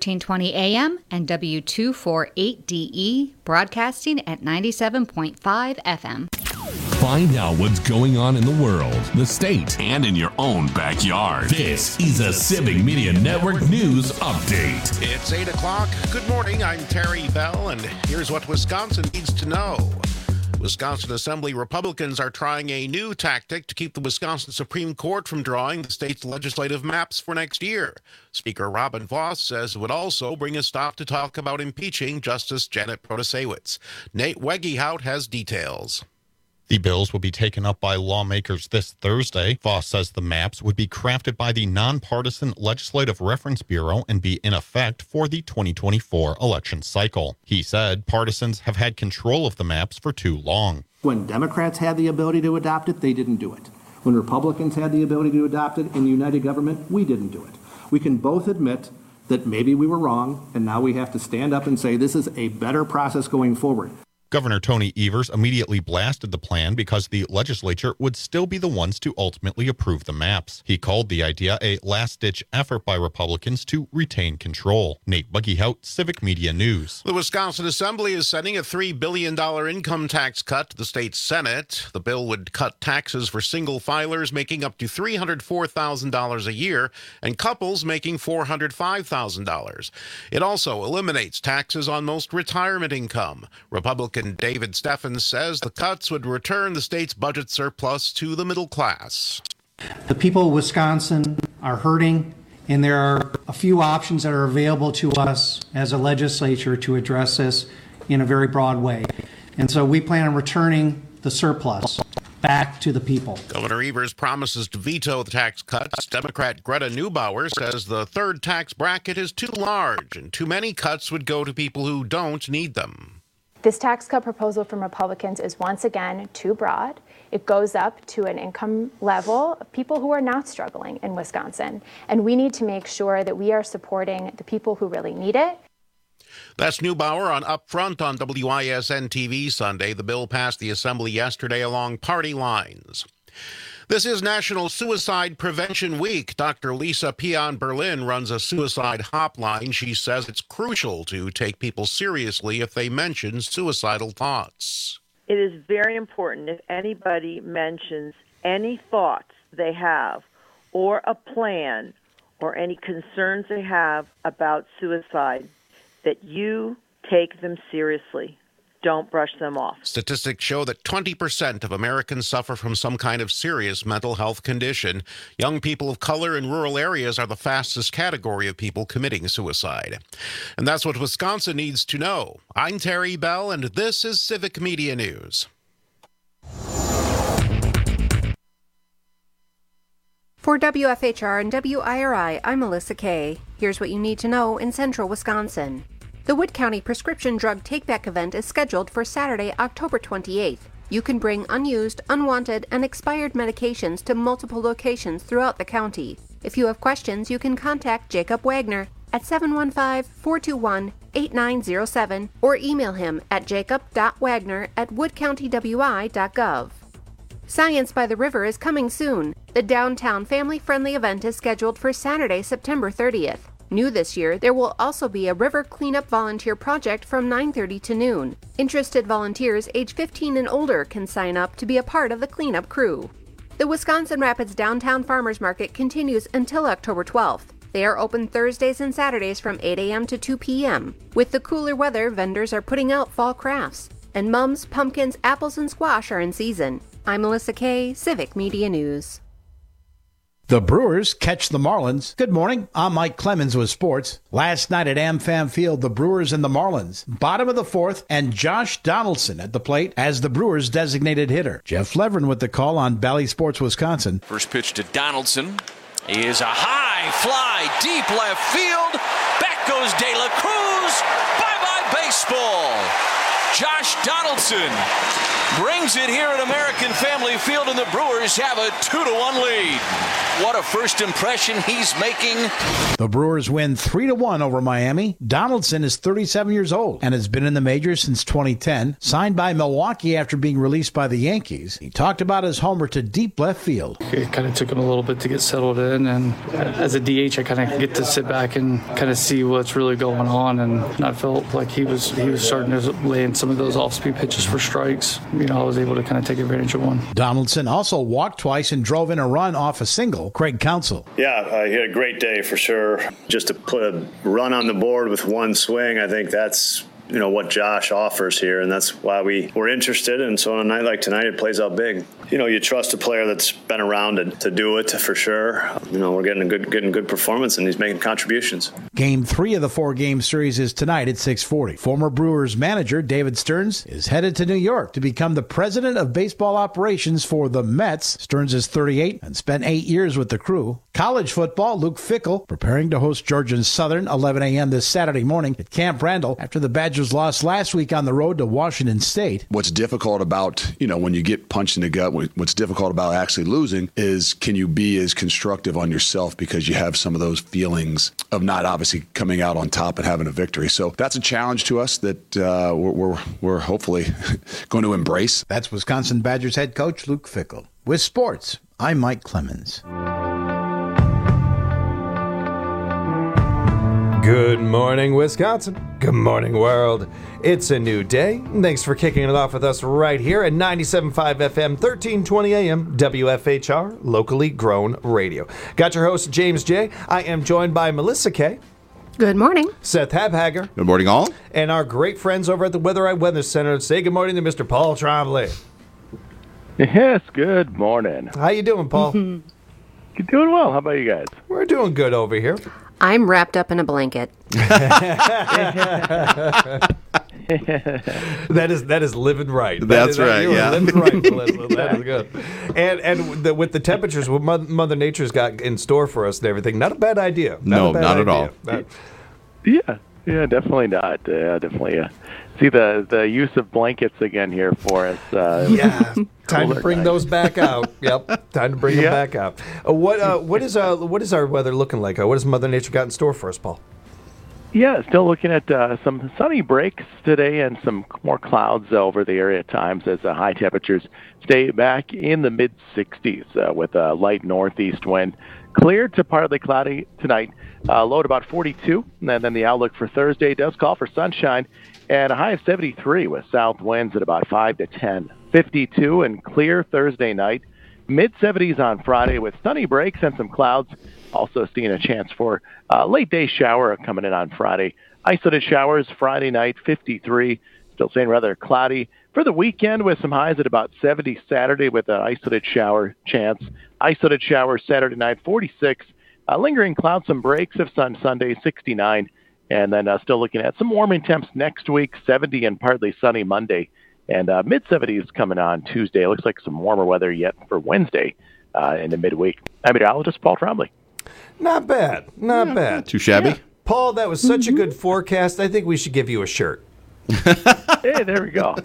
1320 AM and W248DE, broadcasting at 97.5 FM. Find out what's going on in the world, the state, and in your own backyard. This is a Civic Media Network News Update. It's 8 o'clock. Good morning. I'm Terry Bell, and here's what Wisconsin needs to know. Wisconsin Assembly Republicans are trying a new tactic to keep the Wisconsin Supreme Court from drawing the state's legislative maps for next year. Speaker Robin Vos says it would also bring a stop to talk about impeaching Justice Janet Protasiewicz. Nate Wegehout has details. The bills will be taken up by lawmakers this Thursday. Vos says the maps would be crafted by the Nonpartisan Legislative Reference Bureau and be in effect for the 2024 election cycle. He said partisans have had control of the maps for too long. When Democrats had the ability to adopt it, they didn't do it. When Republicans had the ability to adopt it in the United Government, we didn't do it. We can both admit that maybe we were wrong, and now we have to stand up and say this is a better process going forward. Governor Tony Evers immediately blasted the plan because the legislature would still be the ones to ultimately approve the maps. He called the idea a last-ditch effort by Republicans to retain control. Nate Wegehout, Civic Media News. The Wisconsin Assembly is sending a $3 billion income tax cut to the state Senate. The bill would cut taxes for single filers making up to $304,000 a year and couples making $405,000. It also eliminates taxes on most retirement income. Republican David Steffens says the cuts would return the state's budget surplus to the middle class. The people of Wisconsin are hurting, and there are a few options that are available to us as a legislature to address this in a very broad way. And so we plan on returning the surplus back to the people. Governor Evers promises to veto the tax cuts. Democrat Greta Neubauer says the third tax bracket is too large and too many cuts would go to people who don't need them. This tax cut proposal from Republicans is once again too broad. It goes up to an income level of people who are not struggling in Wisconsin. And we need to make sure that we are supporting the people who really need it. That's Neubauer on Upfront on WISN TV Sunday. The bill passed the Assembly yesterday along party lines. This is National Suicide Prevention Week. Dr. Lisa Pion Berlin runs a suicide hotline. She says it's crucial to take people seriously if they mention suicidal thoughts. It is very important if anybody mentions any thoughts they have or a plan or any concerns they have about suicide, that you take them seriously. Don't brush them off. Statistics show that 20% of Americans suffer from some kind of serious mental health condition. Young people of color in rural areas are the fastest category of people committing suicide. And that's what Wisconsin needs to know. I'm Terry Bell, and this is Civic Media News. For WFHR and WIRI, I'm Melissa Kay. Here's what you need to know in central Wisconsin. The Wood County Prescription Drug Take-Back event is scheduled for Saturday, October 28th. You can bring unused, unwanted, and expired medications to multiple locations throughout the county. If you have questions, you can contact Jacob Wagner at 715-421-8907 or email him at jacob.wagner@woodcountywi.gov. Science by the River is coming soon. The downtown family-friendly event is scheduled for Saturday, September 30th. New this year, there will also be a river cleanup volunteer project from 9:30 to noon. Interested volunteers age 15 and older can sign up to be a part of the cleanup crew. The Wisconsin Rapids Downtown Farmers Market continues until October 12th. They are open Thursdays and Saturdays from 8 a.m. to 2 p.m. With the cooler weather, vendors are putting out fall crafts. And mums, pumpkins, apples, and squash are in season. I'm Melissa Kay, Civic Media News. The Brewers catch the Marlins. Good morning. I'm Mike Clemens with sports. Last night at AmFam Field, the Brewers and the Marlins. Bottom of the fourth, and Josh Donaldson at the plate as the Brewers' designated hitter. Jeff Leveren with the call on Bally Sports Wisconsin. First pitch to Donaldson is a high fly, deep left field. Back goes De La Cruz. Bye-bye baseball. Josh Donaldson brings it here at American Family Field, and the Brewers have a 2-1 lead. What a first impression he's making. The Brewers win 3-1 over Miami. Donaldson is 37 years old and has been in the majors since 2010. Signed by Milwaukee after being released by the Yankees. He talked about his homer to deep left field. It kind of took him a little bit to get settled in, and as a DH, I kind of get to sit back and kind of see what's really going on, and I felt like he was starting to lay in some of those off-speed pitches for strikes. I was able to kind of take advantage of one. Donaldson also walked twice and drove in a run off a single. Craig Counsell. Yeah, he had a great day for sure. Just to put a run on the board with one swing, I think that's what Josh offers here, and that's why we were interested. And so on a night like tonight, it plays out big. You trust a player that's been around to do it for sure. We're getting good performance, and he's making contributions. Game 3 of the 4-game series is tonight at 6:40. Former Brewers manager David Stearns is headed to New York to become the president of baseball operations for the Mets. Stearns is 38 and spent 8 years with the crew. College football, Luke Fickell preparing to host Georgia Southern 11 a.m. this Saturday morning at Camp Randall after the Badgers lost last week on the road to Washington State. What's difficult about, when you get punched in the gut, what's difficult about actually losing is can you be as constructive on yourself because you have some of those feelings of not obviously coming out on top and having a victory. So that's a challenge to us that we're hopefully going to embrace. That's Wisconsin Badgers head coach Luke Fickell. With sports, I'm Mike Clemens. Good morning, Wisconsin. Good morning, world. It's a new day. Thanks for kicking it off with us right here at 97.5 FM, 1320 AM, WFHR, locally grown radio. Got your host, James J. I am joined by Melissa K. Good morning. Seth Habhager. Good morning, all. And our great friends over at the Weatherite Weather Center. Say good morning to Mr. Paul Trombley. Yes, good morning. How you doing, Paul? You're doing well. How about you guys? We're doing good over here. I'm wrapped up in a blanket. That is living right. That's right. Yeah, living right, Melissa. That is good. And with the temperatures, what Mother Nature's got in store for us and everything, not a bad idea. Not at all. Yeah, definitely not. Definitely. See the use of blankets again here for us. Time to bring those back out. Yep, time to bring them back out. What is our weather looking like? What has Mother Nature got in store for us, Paul? Yeah, still looking at some sunny breaks today and some more clouds over the area at times as high temperatures stay back in the mid-60s with a light northeast wind. Clear to partly cloudy tonight. Low at about 42, and then the outlook for Thursday does call for sunshine and a high of 73 with south winds at about 5 to 10. 52 and clear Thursday night. Mid-70s on Friday with sunny breaks and some clouds. Also seeing a chance for a late-day shower coming in on Friday. Isolated showers Friday night, 53. Still staying rather cloudy. For the weekend with some highs at about 70 Saturday with an isolated shower chance. Isolated showers Saturday night, 46. Lingering clouds, some breaks of sun Sunday, 69. And then still looking at some warming temps next week, 70 and partly sunny Monday. And mid-70s coming on Tuesday. Looks like some warmer weather yet for Wednesday in the midweek. I'm meteorologist Paul Trombley. Not bad. Not bad. Too shabby? Yeah. Paul, that was such a good forecast. I think we should give you a shirt. Hey, there we go.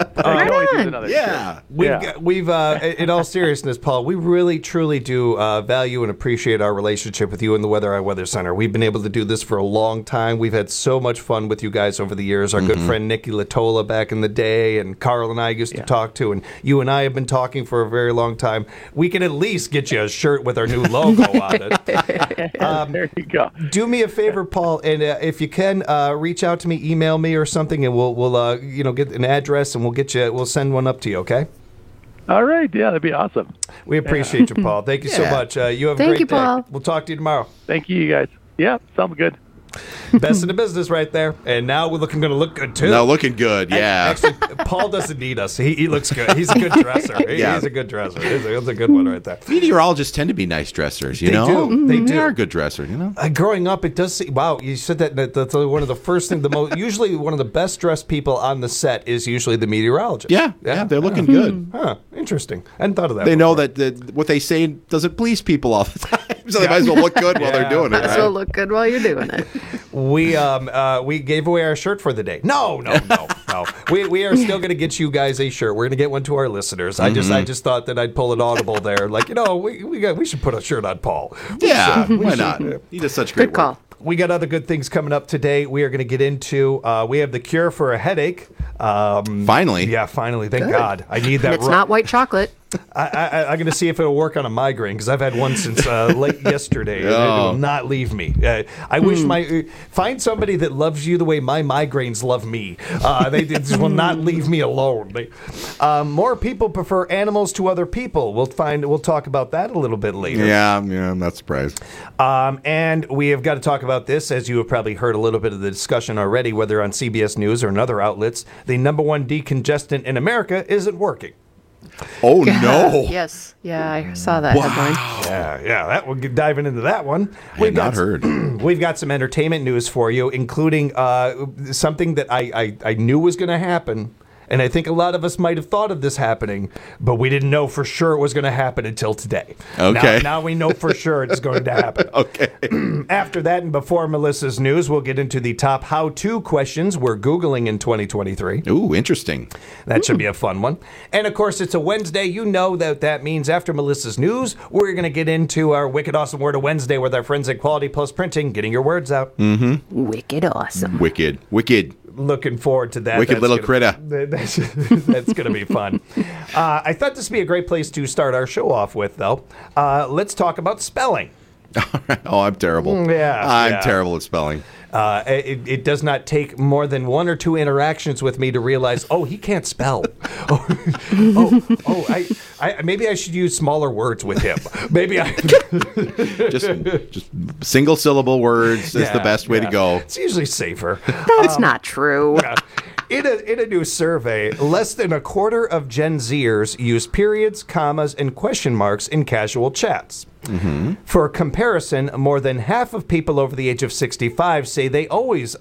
We've in all seriousness, Paul, we really truly do value and appreciate our relationship with you and the Weatherite Weather Center. We've been able to do this for a long time. We've had so much fun with you guys over the years. Our good friend Nikki Latola back in the day, and Carl and I used to talk to, and you and I have been talking for a very long time. We can at least get you a shirt with our new logo on it. There you go. Do me a favor, Paul, and if you can, reach out to me, email me or something, and we'll get an address, and we'll send one up to you, okay? All right, yeah, that'd be awesome. We appreciate you, Paul. Thank you so much. You have a great day. Paul. We'll talk to you tomorrow. Thank you, guys. Yeah, sounds good. Best in the business right there. And now we're going to look good, too. Now looking good, yeah. Actually, Paul doesn't need us. He looks good. He's a good dresser. He's a good dresser. That's a good one right there. Meteorologists tend to be nice dressers, you know? They do. They are a good dresser, you know? Growing up, it does seem, wow, you said that's one of the first things, usually one of the best dressed people on the set is usually the meteorologist. Yeah, they're looking good. Huh, interesting. I hadn't thought of that They before. know that what they say doesn't please people all the time, so they might as well look good while they're doing it, Might as well look good while you're doing it. We gave away our shirt for the day. No. no. We are still going to get you guys a shirt. We're going to get one to our listeners. I just thought that I'd pull an audible there. Like, we should put a shirt on Paul. Yeah, why not? He does such great work. We got other good things coming up today. We are going to get into. We have the cure for a headache. Finally. Yeah, finally. Thank God. I need that. And it's not white chocolate. I'm going to see if it'll work on a migraine because I've had one since late yesterday. And it will not leave me. I wish find somebody that loves you the way my migraines love me. They just will not leave me alone. More people prefer animals to other people. We'll talk about that a little bit later. Yeah, I'm not surprised. And we have got to talk about this, as you have probably heard a little bit of the discussion already, whether on CBS News or in other outlets. The number one decongestant in America isn't working. Oh, no. Yes. Yeah, I saw that headline. Yeah. We'll get diving into that one. We've not heard. We've got some entertainment news for you, including something that I knew was going to happen. And I think a lot of us might have thought of this happening, but we didn't know for sure it was going to happen until today. Okay. Now we know for sure it's going to happen. Okay. After that, and before Melissa's news, we'll get into the top how-to questions we're Googling in 2023. Ooh, interesting. That should be a fun one. And, of course, it's a Wednesday. You know that means after Melissa's news, we're going to get into our Wicked Awesome Word of Wednesday with our friends at Quality Plus Printing, getting your words out. Mm-hmm. Wicked awesome. Wicked. Looking forward to that. Wicked little critter. That's going to be fun. I thought this would be a great place to start our show off with, though. Let's talk about spelling. Oh, I'm terrible. I'm terrible at spelling. It does not take more than one or two interactions with me to realize, he can't spell. Maybe I should use smaller words with him. Maybe I just single syllable words is the best way to go. It's usually safer. That's not true. In a new survey, less than a quarter of Gen Zers use periods, commas, and question marks in casual chats. Mm-hmm. For comparison, more than half of people over the age of 65 say they always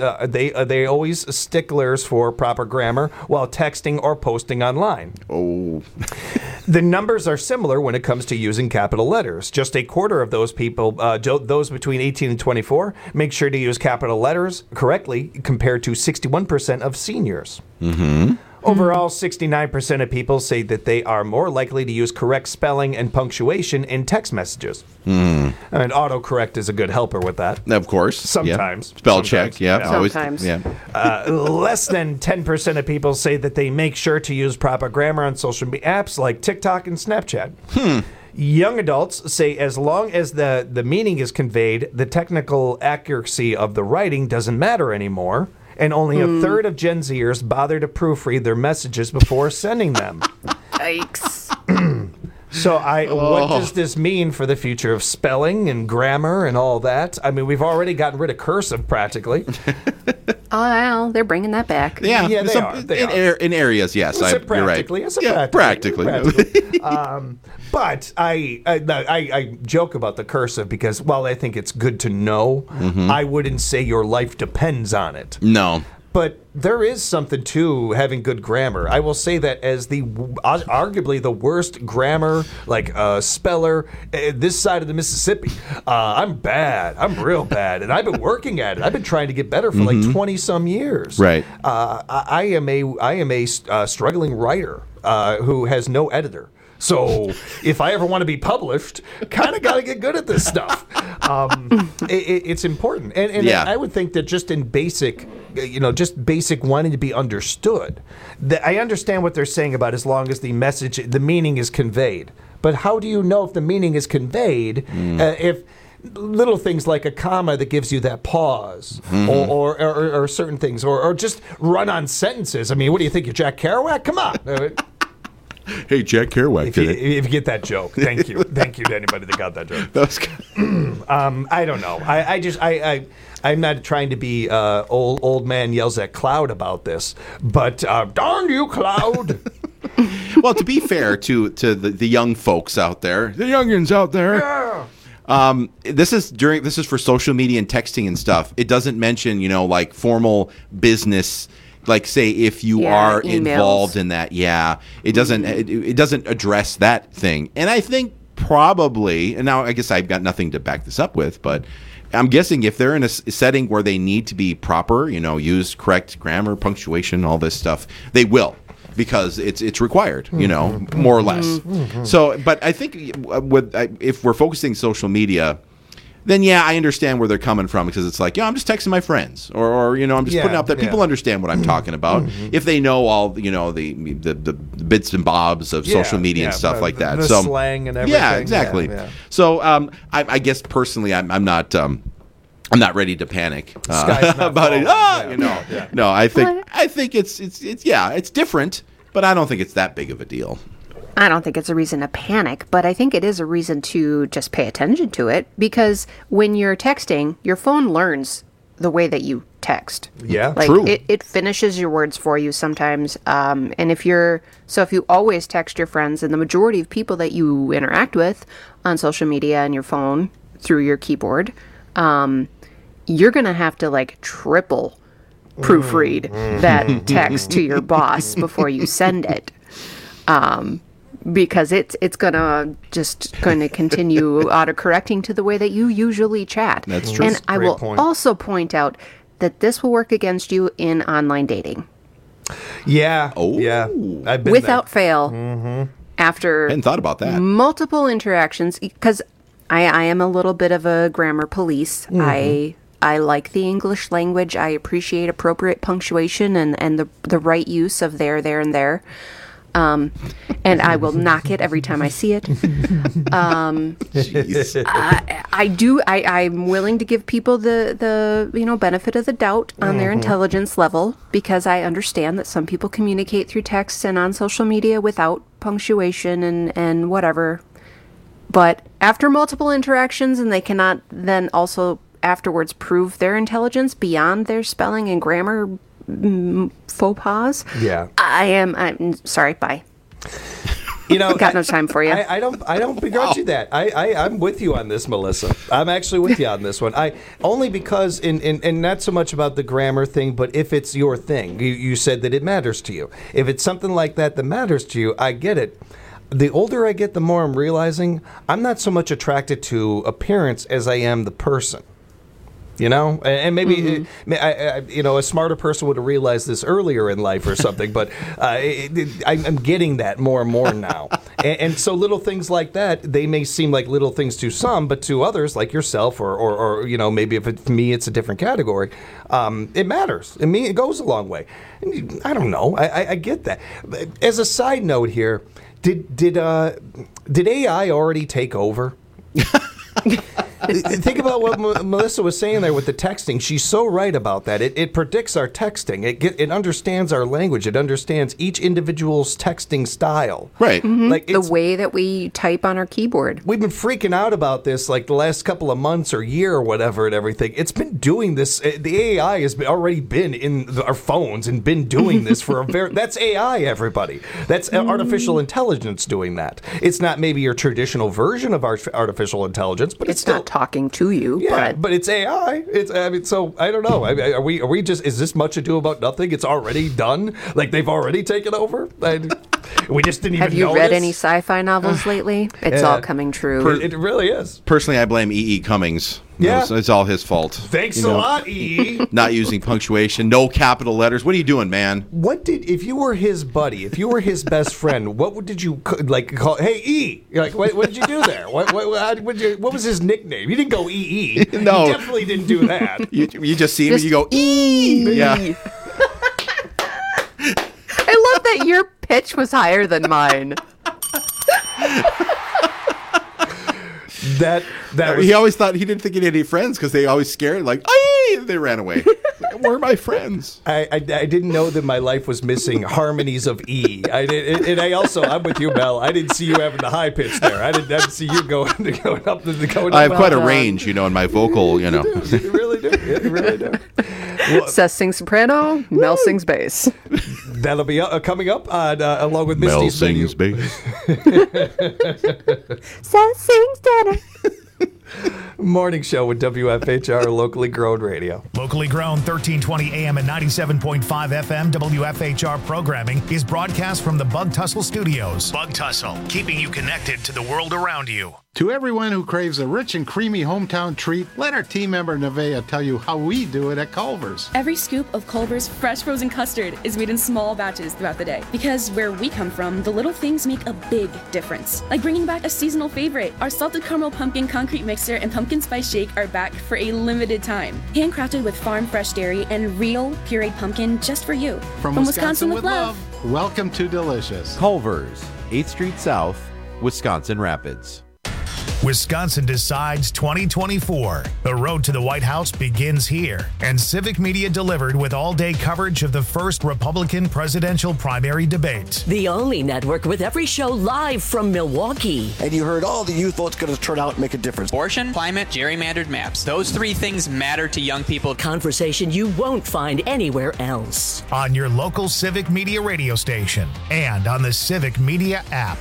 sticklers for proper grammar while texting or posting online. Oh. The numbers are similar when it comes to using capital letters. Just a quarter of those people, those between 18 and 24, make sure to use capital letters correctly compared to 61% of seniors. Mm-hmm. Overall, 69% of people say that they are more likely to use correct spelling and punctuation in text messages. Mm. And autocorrect is a good helper with that. Of course. Sometimes. Yeah. Spell check, yeah. Sometimes. Less than 10% of people say that they make sure to use proper grammar on social media apps like TikTok and Snapchat. Young adults say as long as the meaning is conveyed, the technical accuracy of the writing doesn't matter anymore. And only a third of Gen Zers bother to proofread their messages before sending them. Yikes. So what does this mean for the future of spelling and grammar and all that? I mean, we've already gotten rid of cursive practically. Oh, well, they're bringing that back. Yeah, they are. In areas, yes. You're right. Practically. But I joke about the cursive because while I think it's good to know, I wouldn't say your life depends on it. No. But there is something to having good grammar. I will say that as arguably the worst grammar, speller, this side of the Mississippi. I'm bad. I'm real bad. And I've been working at it. I've been trying to get better for 20-some years. Right. I am a struggling writer who has no editor. So if I ever want to be published, kind of got to get good at this stuff. It's important. And I would think that just in basic, just basic wanting to be understood, that I understand what they're saying about as long as the message, the meaning is conveyed. But how do you know if the meaning is conveyed if little things like a comma that gives you that pause or certain things or just run-on sentences? I mean, what do you think, you're Jack Kerouac? Come on. Hey, Jack Kerouac. If you get that joke, thank you. Thank you to anybody that got that joke. That was good. I don't know. I'm not trying to be old man yells at cloud about this, but darn you, cloud. Well, to be fair to the young folks out there, the youngins out there. Yeah. This is for social media and texting and stuff. It doesn't mention, formal business. Like, say, if you are emails. involved in that, it doesn't address that thing. And I think probably, and now I guess I've got nothing to back this up with, but I'm guessing if they're in a setting where they need to be proper, use correct grammar, punctuation, all this stuff, they will. Because it's required, more or less. So, but I think if we're focusing social media, then I understand where they're coming from, because it's like, I'm just texting my friends, or I'm just putting out that people understand what I'm talking about if they know all the bits and bobs of social media and stuff like that. The so slang and everything. Yeah, exactly. So I guess personally, I'm not ready to panic about it. No, I think it's different, but I don't think it's that big of a deal. I don't think it's a reason to panic, but I think it is a reason to just pay attention to it, because when you're texting, your phone learns the way that you text. Yeah, like, true. It finishes your words for you sometimes. And if you always text your friends, and the majority of people that you interact with on social media and your phone through your keyboard, you're going to have to triple proofread that text to your boss before you send it. Because it's gonna continue autocorrecting to the way that you usually chat. That's true. And I will also point out that this will work against you in online dating. Yeah. Oh. Yeah. I've been without fail. After hadn't thought about that. Multiple interactions, because I am a little bit of a grammar police. I like the English language. I appreciate appropriate punctuation and the right use of there, and there. And I will knock it every time I see it. I'm willing to give people the benefit of the doubt on their intelligence level, because I understand that some people communicate through text and on social media without punctuation and whatever. But after multiple interactions, and they cannot then also afterwards prove their intelligence beyond their spelling and grammar faux pas. Yeah. I'm sorry, bye. Got no time for you. I don't begrudge you that. I'm with you on this, Melissa. I'm actually with you on this one. Only because and not so much about the grammar thing, but if it's your thing, you said that it matters to you. If it's something like that matters to you, I get it. The older I get, the more I'm realizing I'm not so much attracted to appearance as I am the person. And maybe a smarter person would have realized this earlier in life or something, but I'm getting that more and more now. And so little things like that, they may seem like little things to some, but to others like yourself or maybe if it's me, it's a different category. It matters. I mean, it goes a long way. I don't know. I get that. As a side note here, did AI already take over? Think about what Melissa was saying there with the texting. She's so right about that. It predicts our texting. It understands our language. It understands each individual's texting style. Right. Mm-hmm. Like the way that we type on our keyboard. We've been freaking out about this like the last couple of months or year or whatever and everything. It's been doing this. The AI has already been in our phones and been doing this for that's AI, everybody. That's artificial intelligence doing that. It's not maybe your traditional version of artificial intelligence, but it's still not talking to you. Yeah, but it's AI. So I don't know. Are we just? Is this much ado about nothing? It's already done. Like they've already taken over. We just didn't even. Have you read any sci-fi novels lately? It's all coming true. It really is. Personally, I blame E.E. Cummings. Yeah. It's all his fault. Thanks a lot, E.E. Not using punctuation, no capital letters. What are you doing, man? If you were his buddy, if you were his best friend, what did you call? Hey, E. You're like, what did you do there? What was his nickname? You didn't go E.E. No, you definitely didn't do that. You just see him and you go E. Yeah. I love that your pitch was higher than mine. He always thought he didn't think he had any friends because they always scared like they ran away. Where are my friends? I didn't know that my life was missing harmonies of E. I'm with you, Mel. I didn't see you having the high pitch there. I didn't see you going up. I have quite a range, in my vocal. You really do. You really do. Well, Seth sings soprano, Mel sings bass. That'll be coming up along with Misty. Mel sings bass. Seth sings tenor. Morning show with WFHR, locally grown radio. Locally grown 1320 AM and 97.5 FM WFHR programming is broadcast from the Bug Tussle Studios. Bug Tussle, keeping you connected to the world around you. To everyone who craves a rich and creamy hometown treat, let our team member Nevaeh tell you how we do it at Culver's. Every scoop of Culver's fresh frozen custard is made in small batches throughout the day. Because where we come from, the little things make a big difference. Like bringing back a seasonal favorite. Our salted caramel pumpkin concrete mixer and pumpkin spice shake are back for a limited time. Handcrafted with farm fresh dairy and real pureed pumpkin just for you. From Wisconsin with love. Welcome to Delicious. Culver's, 8th Street South, Wisconsin Rapids. Wisconsin Decides 2024. The road to the White House begins here, and Civic Media delivered with all-day coverage of the first Republican presidential primary debate. The only network with every show live from Milwaukee. And you heard all the youth votes going to turn out and make a difference. Abortion, climate, gerrymandered maps. Those three things matter to young people. Conversation you won't find anywhere else. On your local Civic Media radio station and on the Civic Media app.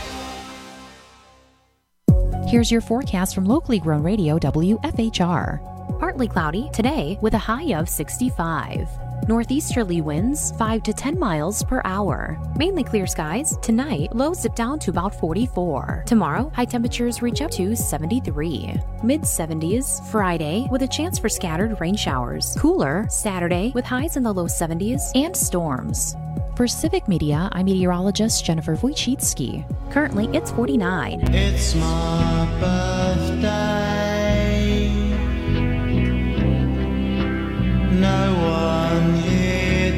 Here's your forecast from locally grown radio WFHR. Partly cloudy today with a high of 65. Northeasterly winds 5 to 10 miles per hour. Mainly clear skies. Tonight, lows dip down to about 44. Tomorrow, high temperatures reach up to 73. Mid-70s Friday with a chance for scattered rain showers. Cooler Saturday with highs in the low 70s and storms. For Civic Media, I'm meteorologist Jennifer Wojcicki. Currently, it's 49. It's my birthday. No one here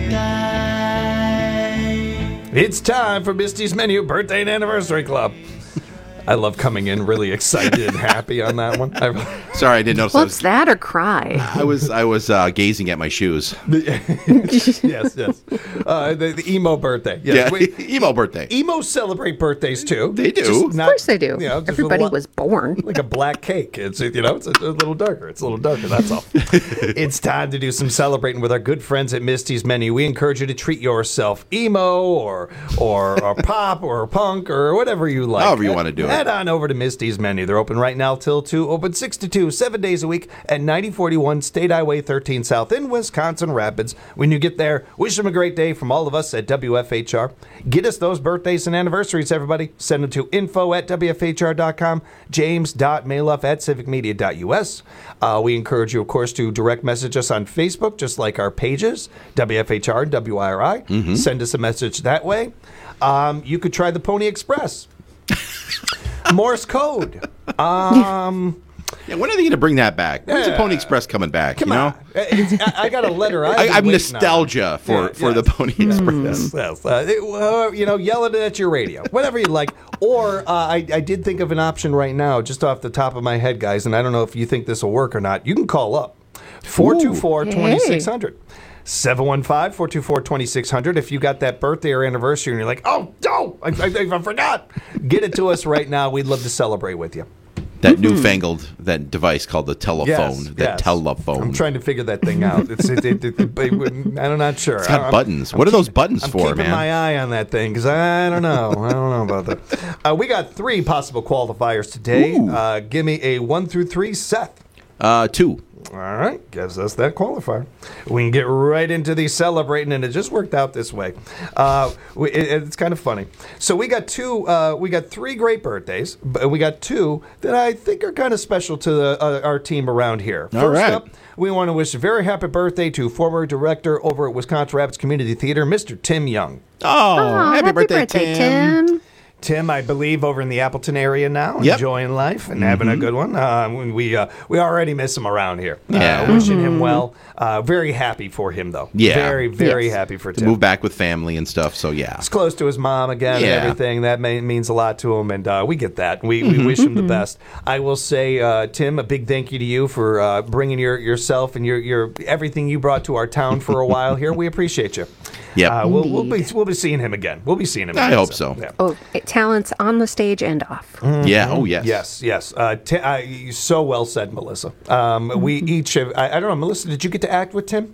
day. It's time for Misty's Menu Birthday and Anniversary Club. I love coming in really excited and happy on that one. Sorry, I didn't notice. What's that or cry? I was gazing at my shoes. yes. The emo birthday. Yes. Yeah, emo birthday. Emos celebrate birthdays too. They do. Of course they do. Everybody was born. Like a black cake. It's it's a little darker. It's a little darker. That's all. It's time to do some celebrating with our good friends at Misty's Menu. We encourage you to treat yourself emo or pop or punk or whatever you like. However you want to do it. Head on over to Misty's Menu. They're open right now till 2, open 6 to 2, 7 days a week at 9041 State Highway 13 South in Wisconsin Rapids. When you get there, wish them a great day from all of us at WFHR. Get us those birthdays and anniversaries, everybody. Send them to info@WFHR.com, james.maloff@civicmedia.us. We encourage you, of course, to direct message us on Facebook, just like our pages, WFHR and WIRI. Mm-hmm. Send us a message that way. You could try the Pony Express. Morse code. Yeah, when are they going to bring that back? When's the Pony Express coming back? Come on. I got a letter. I'm nostalgia for the Pony Express. Yes. Yell it at your radio, whatever you like. Or I did think of an option right now, just off the top of my head, guys, and I don't know if you think this will work or not. You can call up 424-2600. 715-424-2600. If you got that birthday or anniversary and you're like, oh, no, I forgot. Get it to us right now. We'd love to celebrate with you. That newfangled device called the telephone. Yes. Telephone. I'm trying to figure that thing out. I'm not sure. It's got buttons. What are those buttons for, man? I'm keeping my eye on that thing because I don't know. I don't know about that. We got 3 possible qualifiers today. Give me a 1 through 3, Seth. 2. All right, gives us that qualifier. We can get right into the celebrating, and it just worked out this way. It's kind of funny. So we got 3 great birthdays, but we got 2 that I think are kind of special to our team around here. First up, we want to wish a very happy birthday to former director over at Wisconsin Rapids Community Theater, Mr. Tim Young. Oh, happy birthday, Tim. Tim, I believe, over in the Appleton area now, enjoying life and having a good one. We already miss him around here. Wishing him well. Very happy for him, though. Yeah. Very, very happy for Tim. To move back with family and stuff, so yeah. He's close to his mom again and everything. That means a lot to him, and we get that. We wish him the best. I will say, Tim, a big thank you to you for bringing yourself and your everything you brought to our town for a while here. We appreciate you. Yeah, we'll be seeing him again. We'll be seeing him again. I hope so. Yeah. Oh, talents on the stage and off. Mm-hmm. Yeah. Oh, yes. Yes. So well said, Melissa. We each have. I don't know, Melissa. Did you get to act with Tim?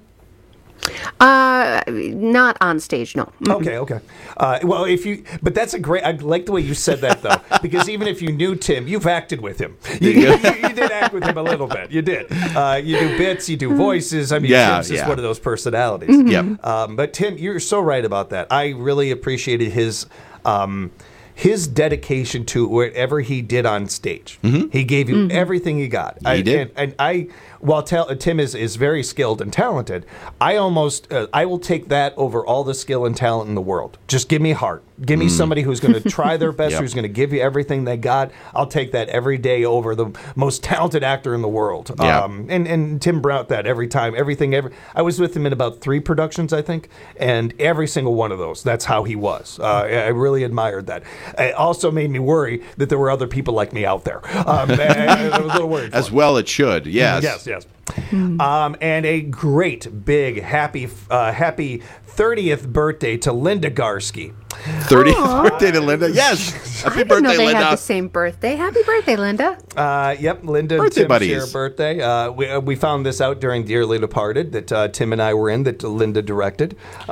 Not on stage, no. Okay. Well, but that's a great. I like the way you said that though, because even if you knew Tim, you've acted with him. You did act with him a little bit. You did. You do bits. You do voices. I mean, Tim's just one of those personalities. Mm-hmm. But Tim, you're so right about that. I really appreciated his his dedication to whatever he did on stage. He gave you everything he got. He did. And while Tim is very skilled and talented, I will take that over all the skill and talent in the world. Just give me heart. Give me somebody who's going to try their best, who's going to give you everything they got. I'll take that every day over the most talented actor in the world. And Tim brought that every time. I was with him in about 3 productions, I think, and every single one of those, that's how he was. I really admired that. It also made me worry that there were other people like me out there. I was a little worried. As well it should, yes. Yes. And a great, big, happy 30th birthday to Linda Garski. 30th birthday to Linda. Yes. Happy I didn't birthday, know they Linda. had the same birthday. Happy birthday, Linda. Yep, Linda Birthday and Tim buddies. share a birthday. We found this out during Dearly Departed that Tim and I were in, that Linda directed.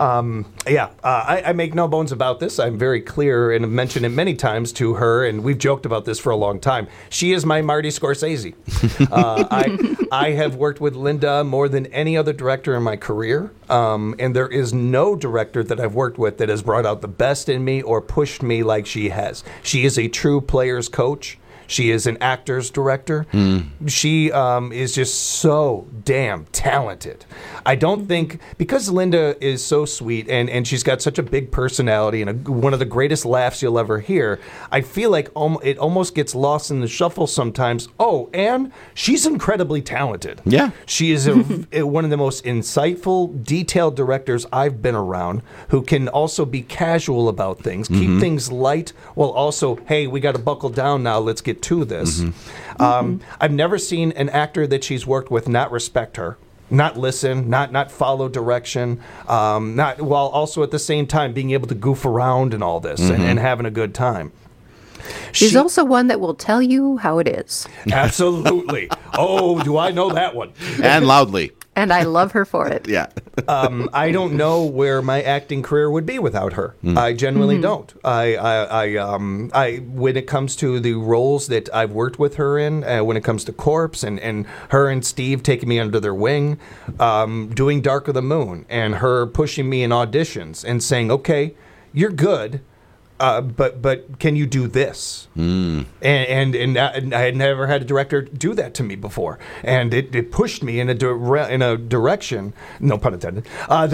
I make no bones about this. I'm very clear and have mentioned it many times to her, and we've joked about this for a long time. She is my Marty Scorsese. I have worked with Linda more than any other director in my career, and there is no director that I've worked with that has brought out the best in me or pushed me like she has. She is a true player's coach. She is an actor's director. She is just so damn talented. I don't think, because Linda is so sweet and she's got such a big personality and one of the greatest laughs you'll ever hear, I feel like it almost gets lost in the shuffle sometimes. Oh, and she's incredibly talented. Yeah. She is one of the most insightful, detailed directors I've been around, who can also be casual about things, keep things light, while also, hey, we got to buckle down now, let's get to this. I've never seen an actor that she's worked with not respect her, not listen, not follow direction, while also at the same time being able to goof around and all this and having a good time. She's also one that will tell you how it is. Absolutely. Oh, do I know that one? And loudly. And I love her for it. Yeah. I don't know where my acting career would be without her. I genuinely don't. I when it comes to the roles that I've worked with her in, when it comes to Corpse and her and Steve taking me under their wing, doing Dark of the Moon, and her pushing me in auditions and saying, okay, you're good, but can you do this? And I had never had a director do that to me before, and it pushed me in a direction, no pun intended,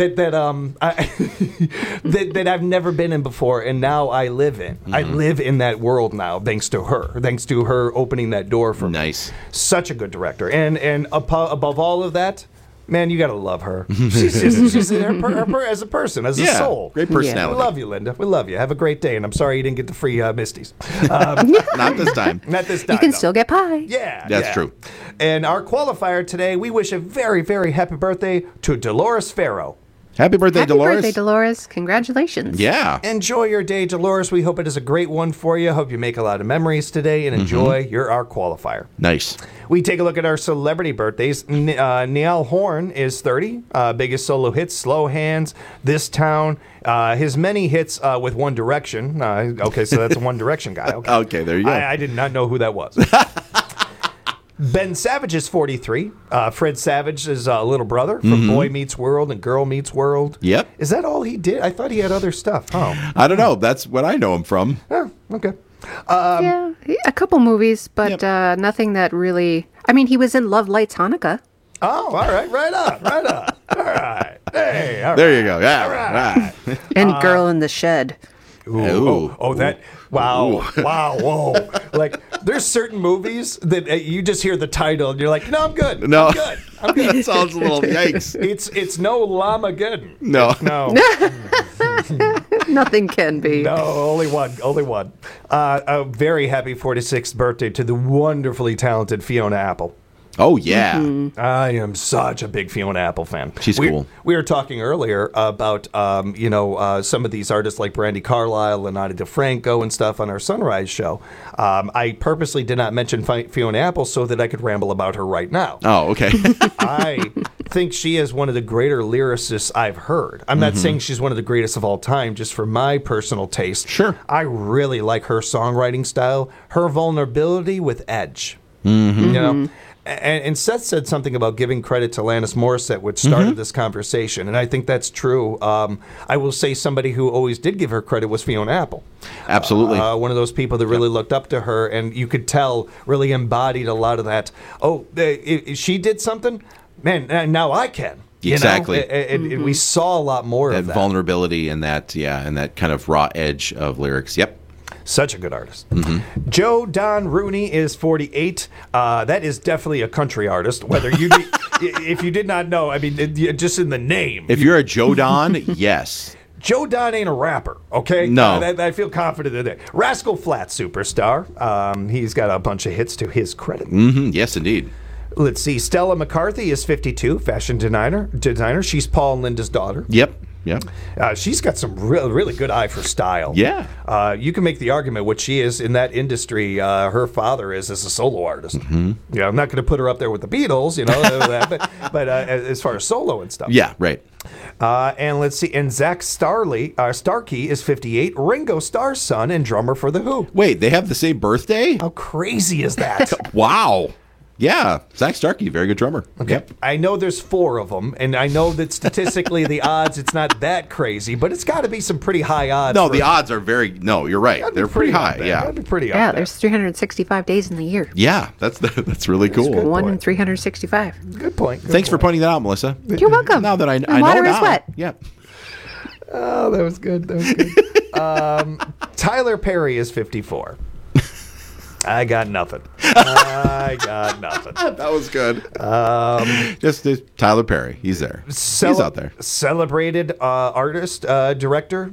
that I've never been in before, and now I live in. I live in that world now, thanks to her opening that door for me. Nice, such a good director, and above all of that. Man, you gotta love her. She's her as a person, as a soul. Great personality. We love you, Linda. We love you. Have a great day, and I'm sorry you didn't get the free Misties. Not this time. Not this time. You can still get pie. Yeah, that's true. And our qualifier today, we wish a very, very happy birthday to Dolores Farrow. Happy birthday, Dolores. Happy birthday, Dolores. Congratulations. Yeah. Enjoy your day, Dolores. We hope it is a great one for you. Hope you make a lot of memories today and enjoy. You're our qualifier. Nice. We take a look at our celebrity birthdays. Niall Horan is 30. Biggest solo hits, Slow Hands, This Town. His many hits with One Direction. Okay, so that's a One Direction guy. Okay, there you go. I did not know who that was. Ben Savage is 43. Fred Savage is a little brother from Boy Meets World and Girl Meets World. Yep. Is that all he did? I thought he had other stuff. Oh. I don't know. That's what I know him from. Oh, okay. Yeah, a couple movies, but nothing that really... I mean, he was in Love Lights Hanukkah. Oh, all right. Right on. All right. Hey, all there right. you go. Yeah. All right. And Girl in the Shed. Ooh. Oh, that... Wow. Wow. Whoa. Like, there's certain movies that you just hear the title and you're like, no, I'm good. No. I'm good. That sounds a little yikes. It's no Llamageddon. No. Nothing can be. No, only one. A very happy 46th birthday to the wonderfully talented Fiona Apple. Oh, yeah. I am such a big Fiona Apple fan. She's cool. We were talking earlier about, some of these artists like Brandi Carlile, Leonardo DeFranco and stuff on our Sunrise show. I purposely did not mention Fiona Apple so that I could ramble about her right now. Oh, okay. I think she is one of the greater lyricists I've heard. I'm not saying she's one of the greatest of all time, just for my personal taste. Sure. I really like her songwriting style, her vulnerability with edge. And Seth said something about giving credit to Alanis Morissette, which started this conversation, and I think that's true. I will say somebody who always did give her credit was Fiona Apple. Absolutely. One of those people that really looked up to her, and you could tell really embodied a lot of that. Oh, if she did something, man, now I can. Exactly. And we saw a lot more of that. Vulnerability and that, and that kind of raw edge of lyrics. Yep. Such a good artist. Joe Don Rooney is 48. That is definitely a country artist. Whether you, if you did not know, I mean, just in the name. If you're a Joe Don, yes. Joe Don ain't a rapper, okay? No. I feel confident in that. Rascal Flatts superstar. He's got a bunch of hits to his credit. Yes, indeed. Let's see. Stella McCarthy is 52, fashion designer. She's Paul and Linda's daughter. Yep. She's got some really good eye for style. Yeah. You can make the argument what she is in that industry. Her father is as a solo artist. Yeah, I'm not going to put her up there with the Beatles, but as far as solo and stuff. Yeah, right. And let's see. And Zach Starkey is 58, Ringo Starr's son and drummer for The Who. Wait, they have the same birthday? How crazy is that? Wow. Yeah, Zach Starkey, very good drummer. Okay. Yep. I know there's 4 of them, and I know that statistically the odds, it's not that crazy, but it's got to be some pretty high odds. No, the odds are you're right. They're pretty high. Yeah. Gotta be pretty Yeah, there's 365 days in the year. Yeah, that's really cool. 1 in 365. Good point. Thanks for pointing that out, Melissa. You're welcome. Now that I know water now. is wet. Yep. Oh, that was good. Tyler Perry is 54. I got nothing. That was good. Just Tyler Perry. He's there. He's out there. Celebrated artist, director,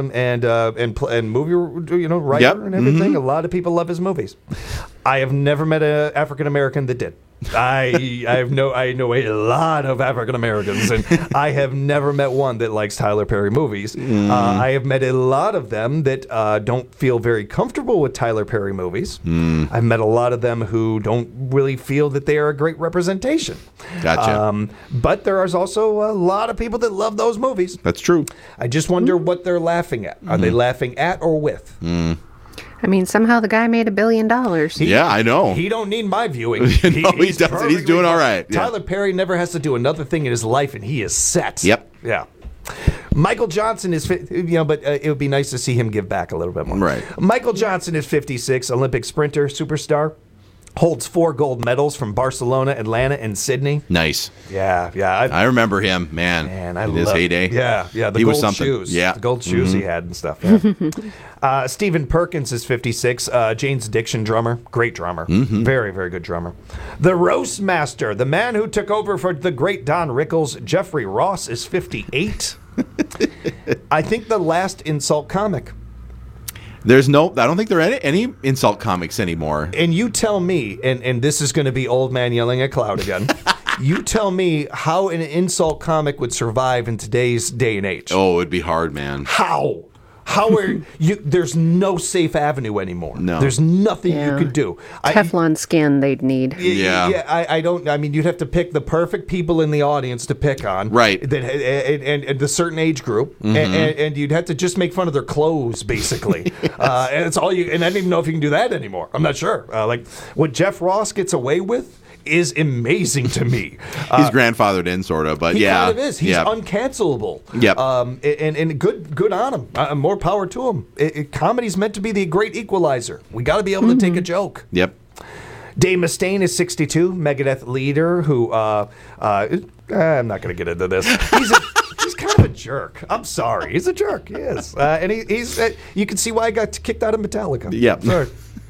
and movie writer and everything. A lot of people love his movies. I have never met an African American that did. I know a lot of African Americans, and I have never met one that likes Tyler Perry movies. I have met a lot of them that don't feel very comfortable with Tyler Perry movies. I've met a lot of them who don't really feel that they are a great representation. Gotcha. But there is also a lot of people that love those movies. That's true. I just wonder what they're laughing at. Are they laughing at or with? I mean, somehow the guy made $1 billion. Yeah, I know. He don't need my viewing. No, he doesn't. He's doing all right. Yeah. Tyler Perry never has to do another thing in his life, and he is set. Yep. Yeah. Michael Johnson is, but it would be nice to see him give back a little bit more. Right. Michael Johnson is 56, Olympic sprinter, superstar. Holds 4 gold medals from Barcelona, Atlanta, and Sydney. Nice. Yeah. I remember him, man. In his heyday. Yeah. The he gold was something. shoes. Yeah. The gold shoes he had and stuff. Yeah. Stephen Perkins is 56. Jane's Addiction drummer. Great drummer. Very, very good drummer. The Roast Master, the man who took over for the great Don Rickles, Jeffrey Ross, is 58. I think the last insult comic. I don't think there are any insult comics anymore. And you tell me, and this is going to be old man yelling at cloud again. You tell me how an insult comic would survive in today's day and age. Oh, it'd be hard, man. How? How are you? There's no safe avenue anymore. No. There's nothing you could do. Teflon skin they'd need. I don't. I mean, you'd have to pick the perfect people in the audience to pick on. Right. And the certain age group, and you'd have to just make fun of their clothes, basically. And it's all you. And I don't even know if you can do that anymore. I'm not sure. Like what Jeff Ross gets away with is amazing to me. He's grandfathered in, sort of, but he kind of is. He's uncancelable. Yep. And good on him. More power to him. Comedy's meant to be the great equalizer. We got to be able to take a joke. Yep. Dave Mustaine is 62, Megadeth leader who, I'm not going to get into this. He's kind of a jerk. I'm sorry. He's a jerk. He is. And he's you can see why I got kicked out of Metallica. Yep. Sorry.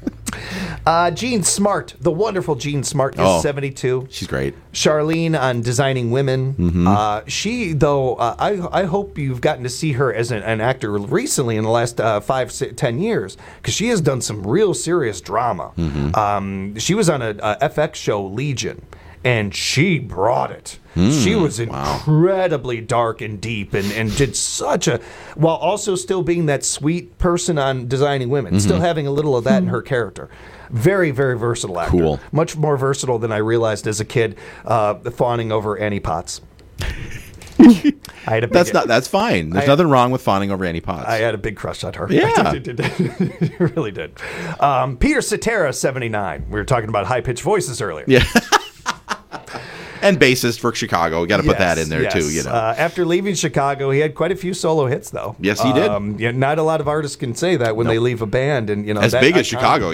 Jean Smart, the wonderful Jean Smart, is 72. She's great. Charlene on Designing Women. She, though, I hope you've gotten to see her as an actor recently in the last 5-10 years, because she has done some real serious drama. She was on a FX show, Legion, and she brought it. She was incredibly dark and deep and did such a... While also still being that sweet person on Designing Women, still having a little of that in her character. Very, very versatile actor. Cool. Much more versatile than I realized as a kid, fawning over Annie Potts. I had a big, that's fine. There's nothing wrong with fawning over Annie Potts. I had a big crush on her. Yeah. I really did. Peter Cetera, 79. We were talking about high-pitched voices earlier. Yeah. And bassist for Chicago. We got to put that in there too. After leaving Chicago, he had quite a few solo hits, though. Yes, he did. Not a lot of artists can say that when they leave a band, and as big as Chicago.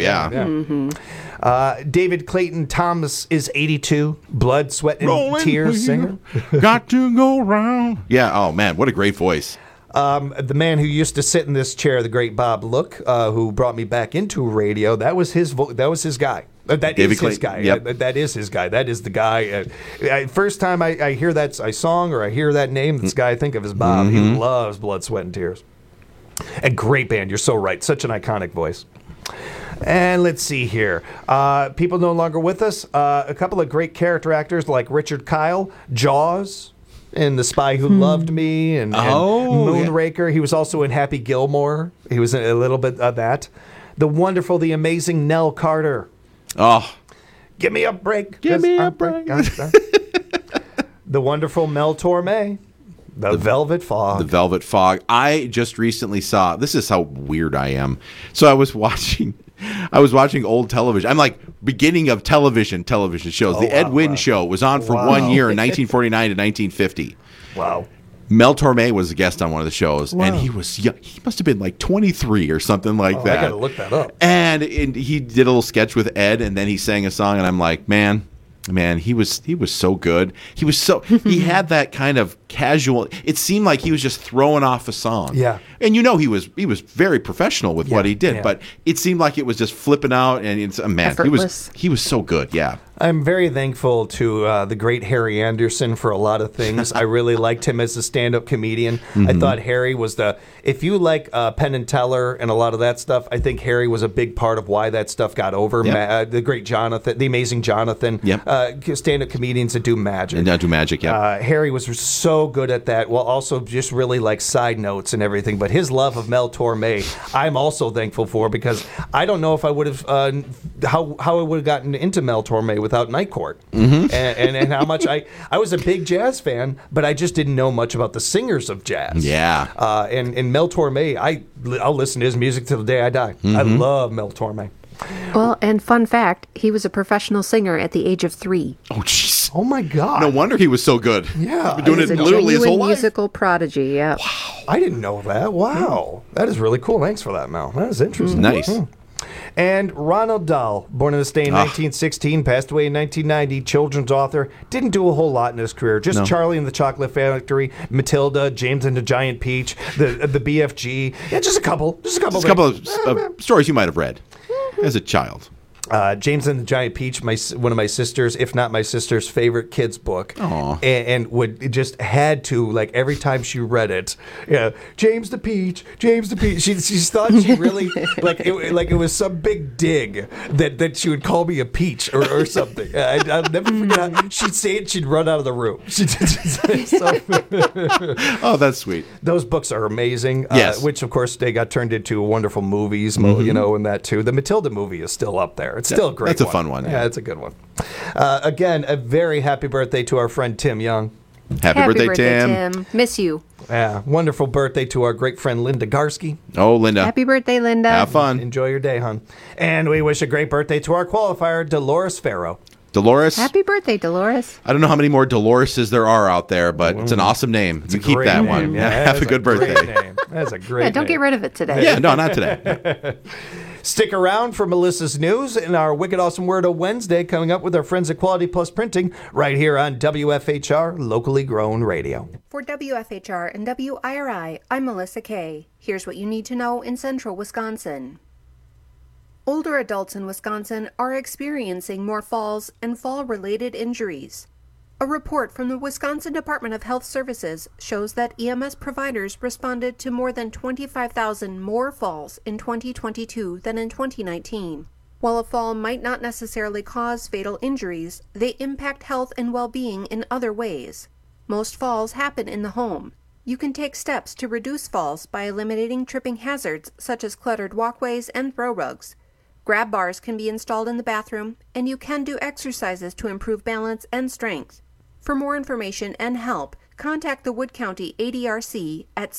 David Clayton Thomas is 82. Blood, Sweat, and Tears singer. Got to go round. Yeah. Oh man, what a great voice. The man who used to sit in this chair, the great Bob Look, who brought me back into radio, that was his guy. That is his guy. Yep. That is his guy. That is the guy. First time I hear that song or I hear that name, this guy I think of is Bob. He loves Blood, Sweat, and Tears. A great band. You're so right. Such an iconic voice. And let's see here. People no longer with us. A couple of great character actors like Richard Kyle, Jaws, and The Spy Who Loved Me, and Moonraker. Yeah. He was also in Happy Gilmore. He was in a little bit of that. The wonderful, the amazing Nell Carter. Oh. Give me a break. Give me a break. The wonderful Mel Torme. The Velvet Fog. The Velvet Fog. I just recently saw, this is how weird I am. So I was watching old television. I'm like beginning of television shows. The Ed Wynn Show was on for 1 year in 1949 to 1950. Wow. Mel Torme was a guest on one of the shows, and he was young. He must have been like 23 or something like that. I gotta look that up. And he did a little sketch with Ed, and then he sang a song, and I'm like, man, he was so good. He had that kind of casual. It seemed like he was just throwing off a song. Yeah. And he was very professional with what he did, but it seemed like it was just flipping out, and he was so good. Yeah. I'm very thankful to the great Harry Anderson for a lot of things. I really liked him as a stand-up comedian. I thought Harry was if you like Penn and Teller and a lot of that stuff, I think Harry was a big part of why that stuff got over. Yep. The great Jonathan, the amazing Jonathan, stand-up comedians that do magic. And do magic, Harry was so good at that, while also just really like side notes and everything. But his love of Mel Torme, I'm also thankful for, because I don't know if I would have how I would have gotten into Mel Torme without Night Court, and how much I was a big jazz fan, but I just didn't know much about the singers of jazz. Yeah. And Mel Torme, I'll listen to his music till the day I die. I love Mel Torme. Well, and fun fact, he was a professional singer at the age of 3. Oh, jeez. Oh, my God. No wonder he was so good. Yeah. He's been doing it literally his whole life. Musical prodigy, yeah. Wow. I didn't know that. Wow. That is really cool. Thanks for that, Mel. That is interesting. Nice. And Ronald Dahl, born in this day in 1916, passed away in 1990, children's author. Didn't do a whole lot in his career. Just Charlie and the Chocolate Factory, Matilda, James and the Giant Peach, the BFG. Yeah, just a couple of stories you might have read as a child. James and the Giant Peach, one of my sisters, if not my sister's favorite kids book, and would just had to, like, every time she read it, James the Peach. She thought she really like it was some big dig that she would call me a peach or something. I'll never forget how she'd say it. She'd run out of the room. Oh, that's sweet. Those books are amazing. Yes. Which of course they got turned into wonderful movies, and that too. The Matilda movie is still up there. It's still a great one. That's a fun one. Yeah, it's a good one. Again, a very happy birthday to our friend Tim Young. Happy birthday, Tim. Miss you. Yeah, wonderful birthday to our great friend Linda Garsky. Oh, Linda. Happy birthday, Linda. Have fun. Enjoy your day, hon. And we wish a great birthday to our qualifier, Dolores Farrow. Dolores. Happy birthday, Dolores. I don't know how many more Doloreses there are out there, but it's an awesome name. You keep that one. Yeah, have a good birthday. That's a great name. Don't get rid of it today. Yeah, no, not today. Stick around for Melissa's news and our Wicked Awesome Word of Wednesday coming up with our friends at Quality Plus Printing right here on WFHR, locally grown radio. For WFHR and WIRI, I'm Melissa Kay. Here's what you need to know in central Wisconsin. Older adults in Wisconsin are experiencing more falls and fall-related injuries. A report from the Wisconsin Department of Health Services shows that EMS providers responded to more than 25,000 more falls in 2022 than in 2019. While a fall might not necessarily cause fatal injuries, they impact health and well-being in other ways. Most falls happen in the home. You can take steps to reduce falls by eliminating tripping hazards such as cluttered walkways and throw rugs. Grab bars can be installed in the bathroom, and you can do exercises to improve balance and strength. For more information and help, contact the Wood County ADRC at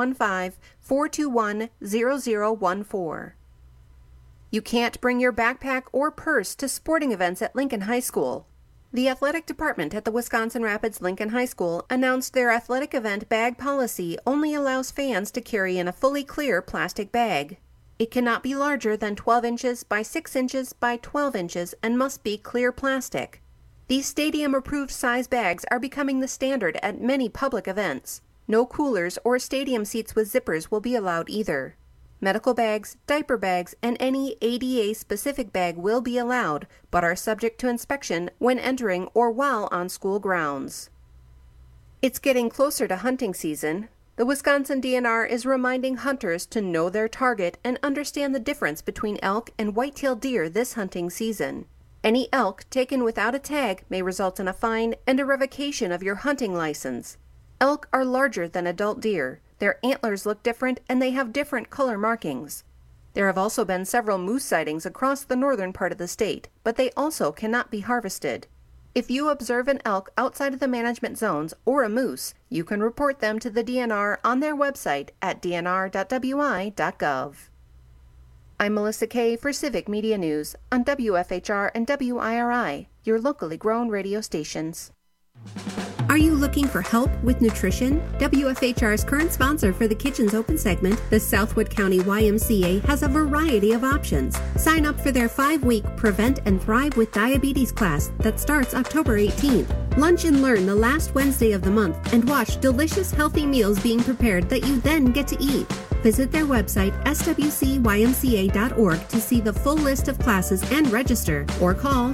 715-421-0014. You can't bring your backpack or purse to sporting events at Lincoln High School. The athletic department at the Wisconsin Rapids Lincoln High School announced their athletic event bag policy only allows fans to carry in a fully clear plastic bag. It cannot be larger than 12 inches by 6 inches by 12 inches and must be clear plastic. These stadium-approved size bags are becoming the standard at many public events. No coolers or stadium seats with zippers will be allowed either. Medical bags, diaper bags, and any ADA-specific bag will be allowed, but are subject to inspection when entering or while on school grounds. It's getting closer to hunting season. The Wisconsin DNR is reminding hunters to know their target and understand the difference between elk and white-tailed deer this hunting season. Any elk taken without a tag may result in a fine and a revocation of your hunting license. Elk are larger than adult deer. Their antlers look different and they have different color markings. There have also been several moose sightings across the northern part of the state, but they also cannot be harvested. If you observe an elk outside of the management zones or a moose, you can report them to the DNR on their website at dnr.wi.gov. I'm Melissa Kay for Civic Media News on WFHR and WIRI, your locally grown radio stations. Are you looking for help with nutrition? WFHR's current sponsor for the Kitchens Open segment, the Southwood County YMCA, has a variety of options. Sign up for their 5-week Prevent and Thrive with Diabetes class that starts October 18th. Lunch and learn the last Wednesday of the month and watch delicious, healthy meals being prepared that you then get to eat. Visit their website, swcymca.org, to see the full list of classes and register, or call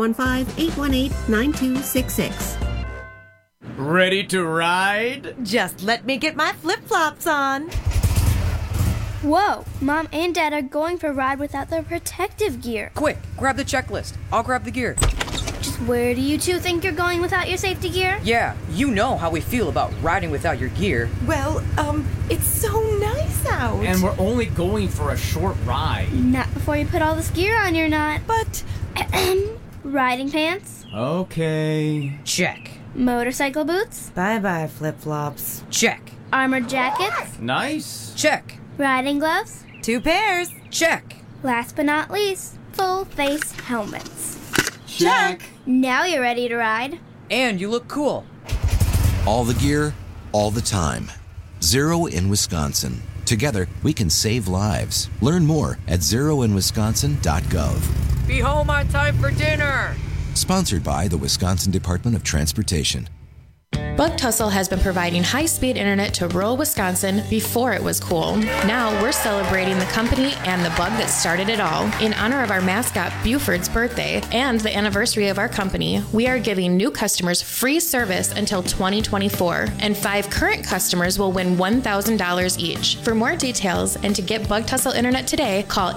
715-818-9266. Ready to ride? Just let me get my flip-flops on. Whoa, Mom and Dad are going for a ride without their protective gear. Quick, grab the checklist. I'll grab the gear. Just where do you two think you're going without your safety gear? Yeah, you know how we feel about riding without your gear. Well, it's so nice out. And we're only going for a short ride. Not before you put all this gear on, you're not. But... Riding pants? Okay. Check. Motorcycle boots? Bye-bye, flip-flops. Check. Armored jackets? Nice. Check. Riding gloves? 2 pairs. Check. Last but not least, full face helmets. Check. Now you're ready to ride. And you look cool. All the gear, all the time. Zero in Wisconsin. Together, we can save lives. Learn more at zeroinwisconsin.gov. Be home on time for dinner. Sponsored by the Wisconsin Department of Transportation. Bug Tussle has been providing high-speed internet to rural Wisconsin before it was cool. Now we're celebrating the company and the bug that started it all. In honor of our mascot Buford's birthday and the anniversary of our company, we are giving new customers free service until 2024, and 5 current customers will win $1,000 each. For more details and to get Bug Tussle internet today, call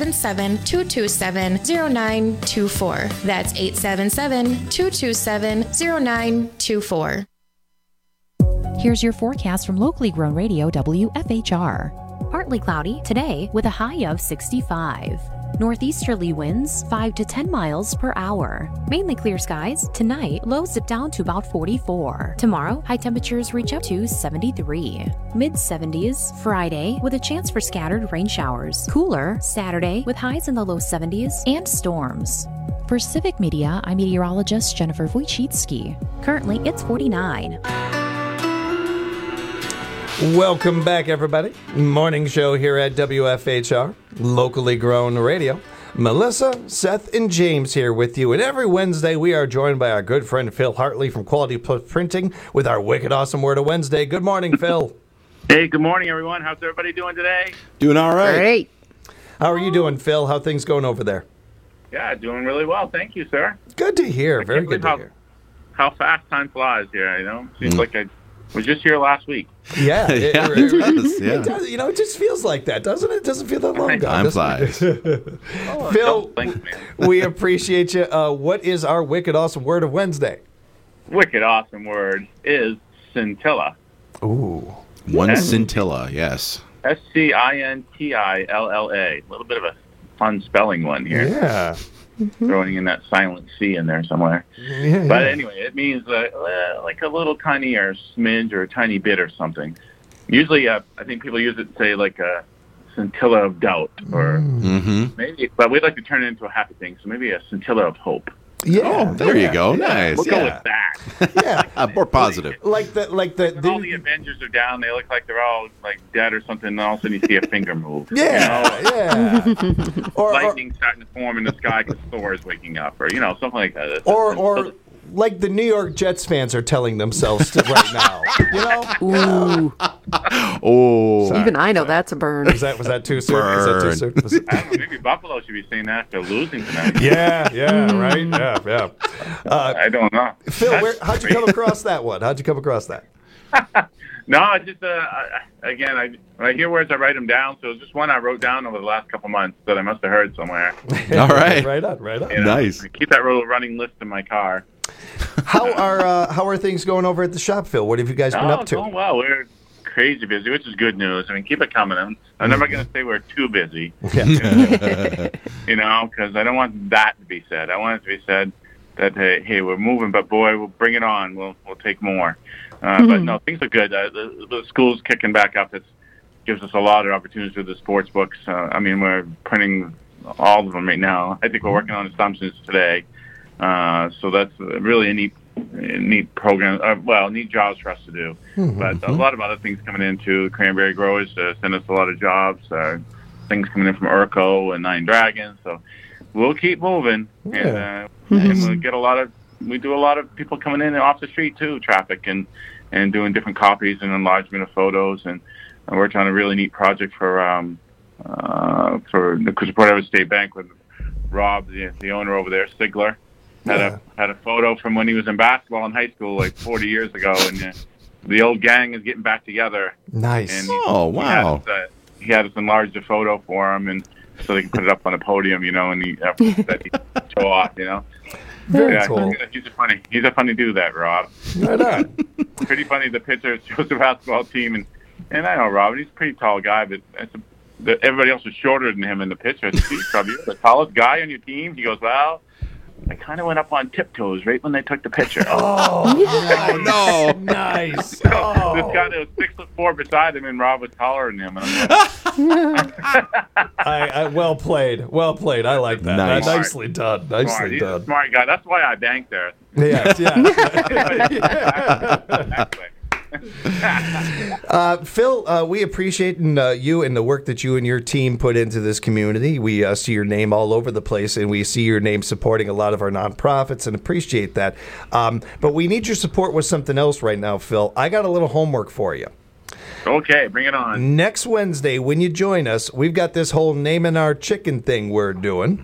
877-227-0924. That's 877-227-0924. Here's your forecast from locally grown radio WFHR. Partly cloudy today with a high of 65. Northeasterly winds 5 to 10 miles per hour. Mainly clear skies. Tonight, lows dip down to about 44. Tomorrow, high temperatures reach up to 73. Mid-70s Friday with a chance for scattered rain showers. Cooler Saturday with highs in the low 70s and storms. For Civic Media, I'm meteorologist Jennifer Wojcicki. Currently, it's 49. Welcome back, everybody. Morning show here at WFHR, locally grown radio. Melissa, Seth, and James here with you. And every Wednesday, we are joined by our good friend Phil Hartley from Quality Plus Printing with our Wicked Awesome Word of Wednesday. Good morning, Phil. Hey, good morning, everyone. How's everybody doing today? Doing all right. Great. How are you doing, Phil? How are things going over there? Yeah, doing really well. Thank you, sir. Good to hear. Very good to hear. How fast time flies here, you know? Seems like I was just here last week. Yeah. It does, yeah. It does, you know, it just feels like that, doesn't it? It doesn't feel that long ago. Time flies. Phil, we appreciate you. What is our Wicked Awesome Word of Wednesday? Wicked Awesome Word is scintilla. Ooh. One scintilla, yes. Scintilla. A little bit of a fun spelling one here. Yeah. Throwing in that silent C in there somewhere. Yeah, but anyway, it means like a little tiny or smidge or a tiny bit or something. Usually, I think people use it to say like a scintilla of doubt or maybe, but we'd like to turn it into a happy thing. So maybe a scintilla of hope. Yeah, there you go. Nice. We'll go with that. More positive. Like the all the Avengers are down. They look like they're all like dead or something. And all of a sudden, you see a finger move. Yeah. Lightning starting to form in the sky because Thor is waking up, or something like that. Or like the New York Jets fans are telling themselves right now. Ooh. Oh. Even I know that's a burn. Was that too soon? I don't know, maybe Buffalo should be saying that after losing tonight. Yeah, right. Yeah. I don't know. Phil, how'd you come across that one? How'd you come across that? No, I just when I hear words, I write them down. So it's just one I wrote down over the last couple months that I must have heard somewhere. All right. Right on. Nice. I keep that little running list in my car. How are things going over at the shop, Phil? What have you guys been up to? Going well. We're crazy busy, which is good news. I mean, keep it coming. I'm never going to say we're too busy. Yeah. Because I don't want that to be said. I want it to be said that hey, we're moving, but boy, we'll bring it on. We'll take more. But no, things are good. The school's kicking back up. It gives us a lot of opportunities with the sports books. We're printing all of them right now. I think we're working on assumptions today. So that's really a neat program. Neat jobs for us to do. But a lot of other things coming in too. Cranberry growers send us a lot of jobs. Things coming in from Urco and Nine Dragons. So we'll keep moving, and we'll get we do a lot of people coming in off the street too, traffic and doing different copies and enlargement of photos, and we're working on a really neat project for the Port Edward State Bank with Rob, the owner over there, Sigler. Had a photo from when he was in basketball in high school like 40 years ago, and the old gang is getting back together. Nice. And wow. He had us enlarge the photo for him, and so they can put it up on a podium, and he show off, Very cool. He's a funny dude, that Rob. Right on. Pretty funny. The picture shows the basketball team, and I know Rob. He's a pretty tall guy, but everybody else is shorter than him in the picture. Rob, you're the tallest guy on your team. He goes, well, I kind of went up on tiptoes right when they took the picture. Oh no! Nice. This guy that was 6'4" beside him, and Rob was taller than him. And I well played. I like that. Nice. Nicely done. He's a smart guy. That's why I banked there. Phil, we appreciate you and the work that you and your team put into this community. We see your name all over the place, and we see your name supporting a lot of our nonprofits, and appreciate that. But we need your support with something else right now, Phil. I got a little homework for you. Okay, bring it on. Next Wednesday, when you join us, we've got this whole naming our chicken thing we're doing.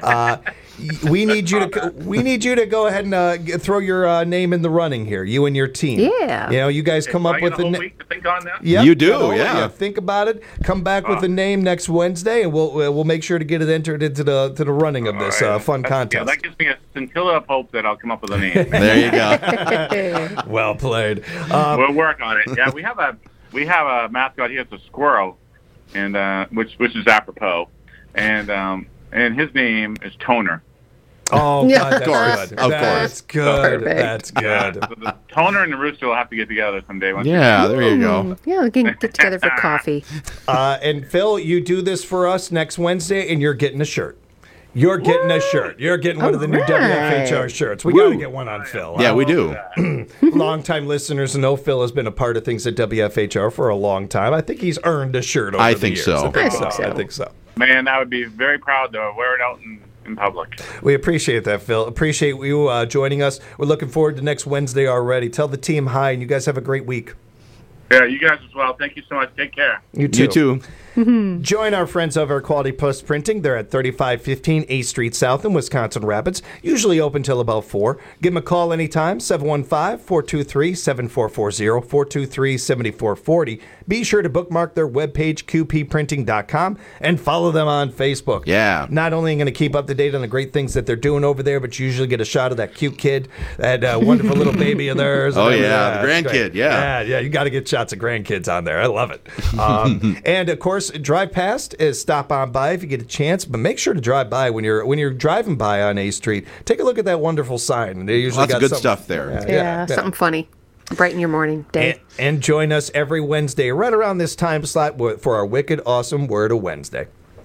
We need you to go ahead and throw your name in the running here. You and your team. Yeah. You guys come up with a whole week to think on that. Yep, you do. Yeah. Think about it. Come back with a name next Wednesday, and we'll make sure to get it entered into the running of this fun contest. That gives me a scintilla of hope that I'll come up with a name. There you go. Well played. We'll work on it. Yeah, we have a mascot here. It's a squirrel, and which is apropos, and his name is Toner. Oh, God, of course. That's good. Perfect. That's good. Yeah, so the Toner and the Rooster will have to get together someday. There you go. Yeah, we can get together for coffee. And Phil, you do this for us next Wednesday, and you're getting a shirt. You're getting a shirt. You're getting one of the new WFHR shirts. We got to get one on Phil. Yeah, we do. Longtime listeners know Phil has been a part of things at WFHR for a long time. I think he's earned a shirt over the years. I think so. Man, I would be very proud to wear it out in public. We appreciate that, Phil. Appreciate you joining us. We're looking forward to next Wednesday already. Tell the team hi, and you guys have a great week. Yeah, you guys as well. Thank you so much. Take care. You too. You too. Join our friends over at Quality Post Printing. They're at 3515 8th Street South in Wisconsin Rapids. Usually open till about 4. Give them a call anytime, 715-423-7440, 423-7440. Be sure to bookmark their webpage, qpprinting.com, and follow them on Facebook. Yeah. Not only going to keep up to date on the great things that they're doing over there, but you usually get a shot of that cute kid, that wonderful little baby of theirs. Oh, yeah, the grandkid, Yeah, you got to get shots of grandkids on there. I love it. And, of course, drive past is stop on by if you get a chance, but make sure to drive by when you're driving by on A Street. Take a look at that wonderful sign. They usually Lots got of good stuff there. Yeah, something funny. Brighten your morning day. And join us every Wednesday right around this time slot for our Wicked Awesome Word of Wednesday.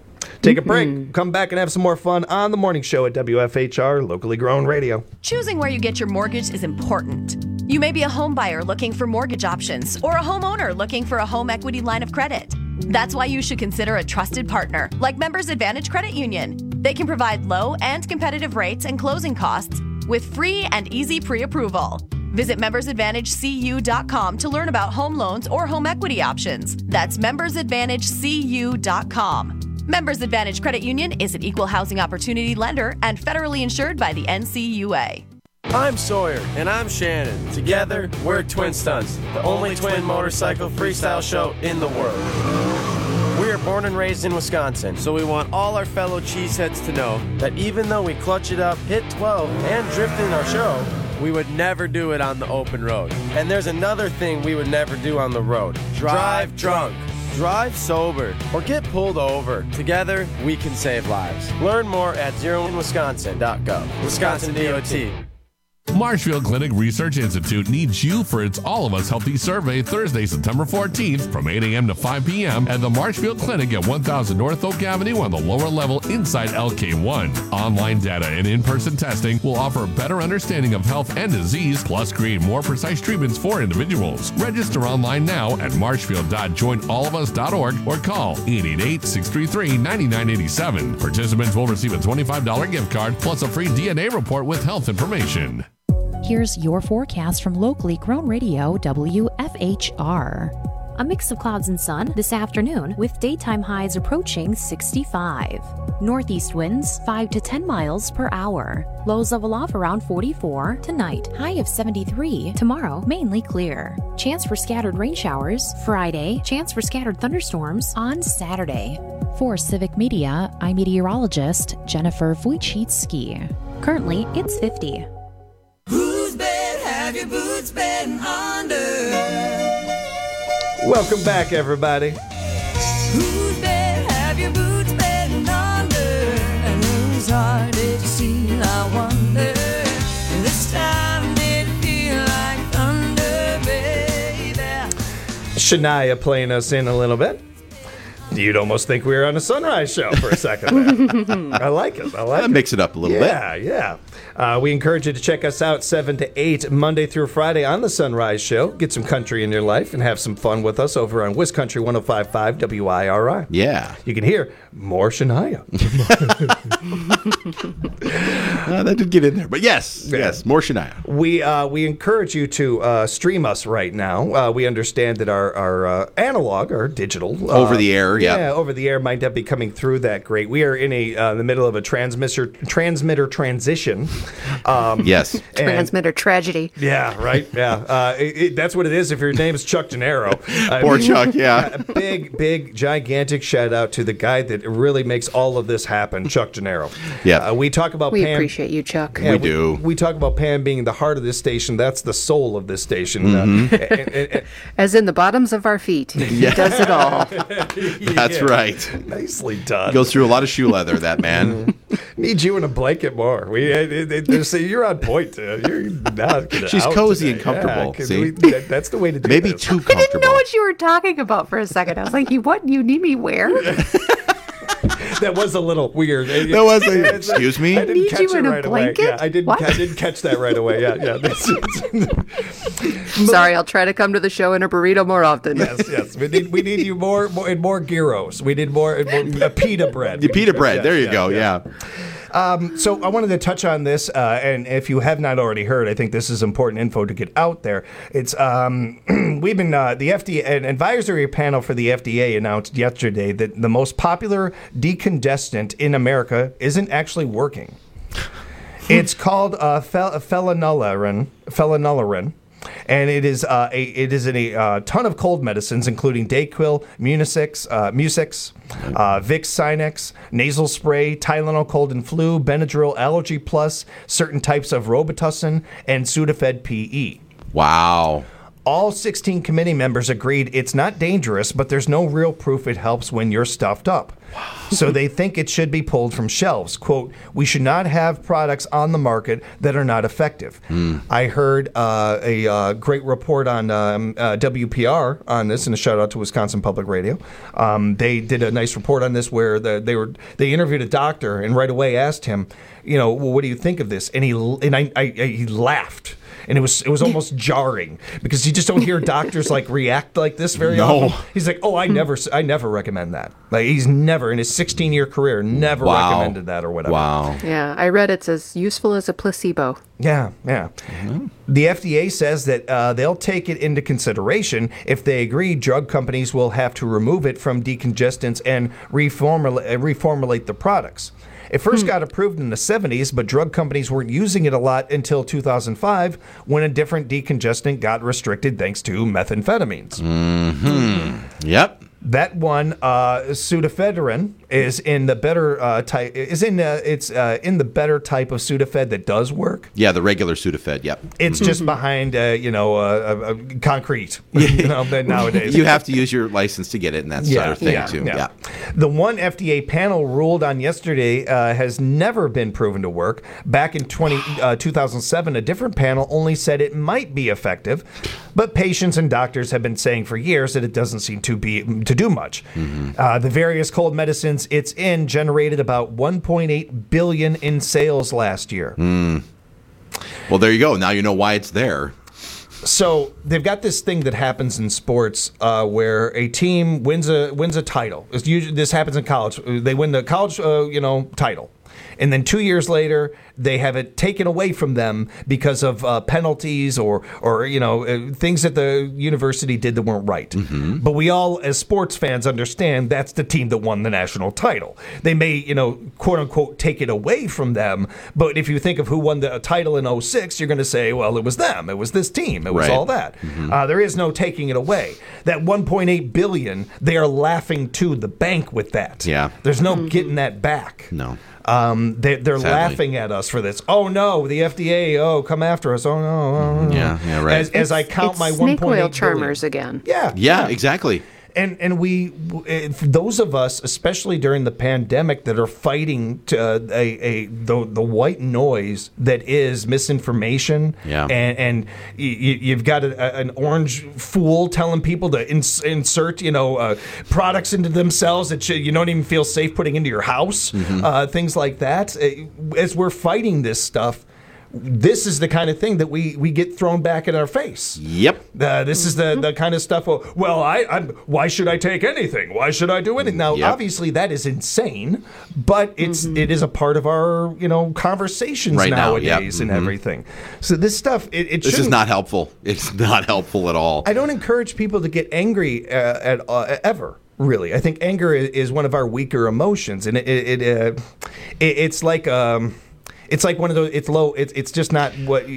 Take a break. Come back and have some more fun on the morning show at WFHR, locally grown radio. Choosing where you get your mortgage is important. You may be a home buyer looking for mortgage options or a homeowner looking for a home equity line of credit. That's why you should consider a trusted partner like Members Advantage Credit Union. They can provide low and competitive rates and closing costs with free and easy pre-approval. Visit membersadvantagecu.com to learn about home loans or home equity options. That's membersadvantagecu.com. Members Advantage Credit Union is an equal housing opportunity lender and federally insured by the NCUA. I'm Sawyer, and I'm Shannon. Together, we're Twin Stunts, the only twin motorcycle freestyle show in the world. We are born and raised in Wisconsin, so we want all our fellow cheeseheads to know that even though we clutch it up, hit 12, and drift in our show, we would never do it on the open road. And there's another thing we would never do on the road. Drive drunk. Drive sober or get pulled over. Together, we can save lives. Learn more at zeroinwisconsin.gov. Wisconsin DOT. Marshfield Clinic Research Institute needs you for its All of Us Healthy Survey Thursday, September 14th from 8 a.m. to 5 p.m. at the Marshfield Clinic at 1000 North Oak Avenue on the lower level inside LK1. Online data and in-person testing will offer a better understanding of health and disease, plus create more precise treatments for individuals. Register online now at marshfield.joinallofus.org or call 888-633-9987. Participants will receive a $25 gift card plus a free DNA report with health information. Here's your forecast from locally grown radio WFHR. A mix of clouds and sun this afternoon with daytime highs approaching 65. Northeast winds 5 to 10 miles per hour. Lows level off around 44 tonight. High of 73. Tomorrow, mainly clear. Chance for scattered rain showers Friday. Chance for scattered thunderstorms on Saturday. For Civic Media, I'm meteorologist Jennifer Wojcicki. Currently, it's 50. Whose bed have your boots been under? Welcome back, everybody. Whose bed have your boots been under? And whose heart did you steal, I wonder? This time did it feel like thunder, baby? Shania playing us in a little bit. You'd almost think we were on a sunrise show for a second there. I like it. Mix it up a little bit. Yeah. We encourage you to check us out 7 to 8 Monday through Friday on the Sunrise Show. Get some country in your life and have some fun with us over on WisCountry 105.5 WIRI. Yeah. You can hear more Shania. That did get in there. But yes, more Shania. We encourage you to stream us right now. We understand that our analog, our digital. Over the air, Yeah, over the air might not be coming through that great. We are in the middle of a transmitter transition. Yes. Transmitter tragedy. Yeah, right. Yeah. That's what it is if your name is Chuck Gennaro. Poor Chuck, yeah. Big, gigantic shout out to the guy that really makes all of this happen, Chuck Gennaro. Yeah. We talk about We Pam. appreciate you, Chuck. Yeah, we do. We talk about Pam being the heart of this station. That's the soul of this station. As in the bottoms of our feet. He does it all. That's right. Nicely done. Goes through a lot of shoe leather, that man. Need you in a blanket more. They say you're on point. You're not She's cozy and comfortable. See? That's the way to do it. Maybe too comfortable. I didn't know what you were talking about for a second. I was like, what? You need me where? That was a little weird. Excuse me? I didn't Need catch you it in a right away. blanket? Yeah, I didn't catch that right away. Yeah. Sorry, I'll try to come to the show in a burrito more often. Yes. We need you more gyros. We need more pita bread. The pita bread. There you go. Yeah. So I wanted to touch on this, and if you have not already heard, I think this is important info to get out there. It's we've been the FDA, an advisory panel for the FDA announced yesterday that the most popular decongestant in America isn't actually working. It's called phenylalanine. And it is in a ton of cold medicines, including Dayquil, Mucinex, Vicks Sinex, nasal spray, Tylenol cold and flu, Benadryl Allergy Plus, certain types of Robitussin, and Sudafed PE. Wow. All 16 committee members agreed it's not dangerous, but there's no real proof it helps when you're stuffed up. So they think it should be pulled from shelves. Quote, we should not have products on the market that are not effective. I heard a great report on WPR on this, and a shout out to Wisconsin Public Radio. They did a nice report on this where they interviewed a doctor and right away asked him, well, what do you think of this? And he laughed. And it was almost jarring because you just don't hear doctors react like this very often. He's like, I never recommend that. Like he's never in his 16-year career recommended that or whatever. Wow. Yeah, I read it's as useful as a placebo. Yeah. Mm-hmm. The FDA says that they'll take it into consideration. If they agree, drug companies will have to remove it from decongestants and reformulate the products. It first got approved in the 70s, but drug companies weren't using it a lot until 2005 when a different decongestant got restricted thanks to methamphetamines. Mm-hmm. Yep. That one, pseudoephedrine, is in the better type. It's in the better type of Sudafed that does work. Yeah, the regular Sudafed. Yep. It's just behind, concrete. Nowadays, you have to use your license to get it, and that sort of thing too. Yeah. The one FDA panel ruled on yesterday has never been proven to work. Back in 2007, a different panel only said it might be effective, but patients and doctors have been saying for years that it doesn't seem to do much. The various cold medicines it's in generated about $1.8 billion in sales last year. Well, there you go. Now you know why it's there. So they've got this thing that happens in sports where a team wins a title. This happens in college. They win the college title. And then 2 years later, they have it taken away from them because of penalties or things that the university did that weren't right. Mm-hmm. But we all, as sports fans, understand that's the team that won the national title. They may, quote unquote, take it away from them. But if you think of who won the title in 2006, you're going to say, well, it was them. It was this team. It was all that. Mm-hmm. There is no taking it away. That $1.8 billion, they are laughing to the bank with that. Yeah. There's no getting that back. No. They're laughing at us for this. Oh no, the FDA! Oh, come after us! Oh no! Yeah, right. As I count my 1.8 snake oil charmers again. Yeah, exactly. And we, those of us, especially during the pandemic, that are fighting the white noise that is misinformation. Yeah. And you've got an orange fool telling people to insert products into themselves that you don't even feel safe putting into your house. Mm-hmm. Things like that. As we're fighting this stuff, this is the kind of thing that we get thrown back in our face. Yep. This is the kind of stuff. Why should I take anything? Why should I do anything? Now, obviously, that is insane, but it is a part of our conversations right nowadays and everything. So this stuff this is not helpful. It's not helpful at all. I don't encourage people to get angry ever. Really, I think anger is one of our weaker emotions, and it's like. It's like one of those. It's low. It's just not what.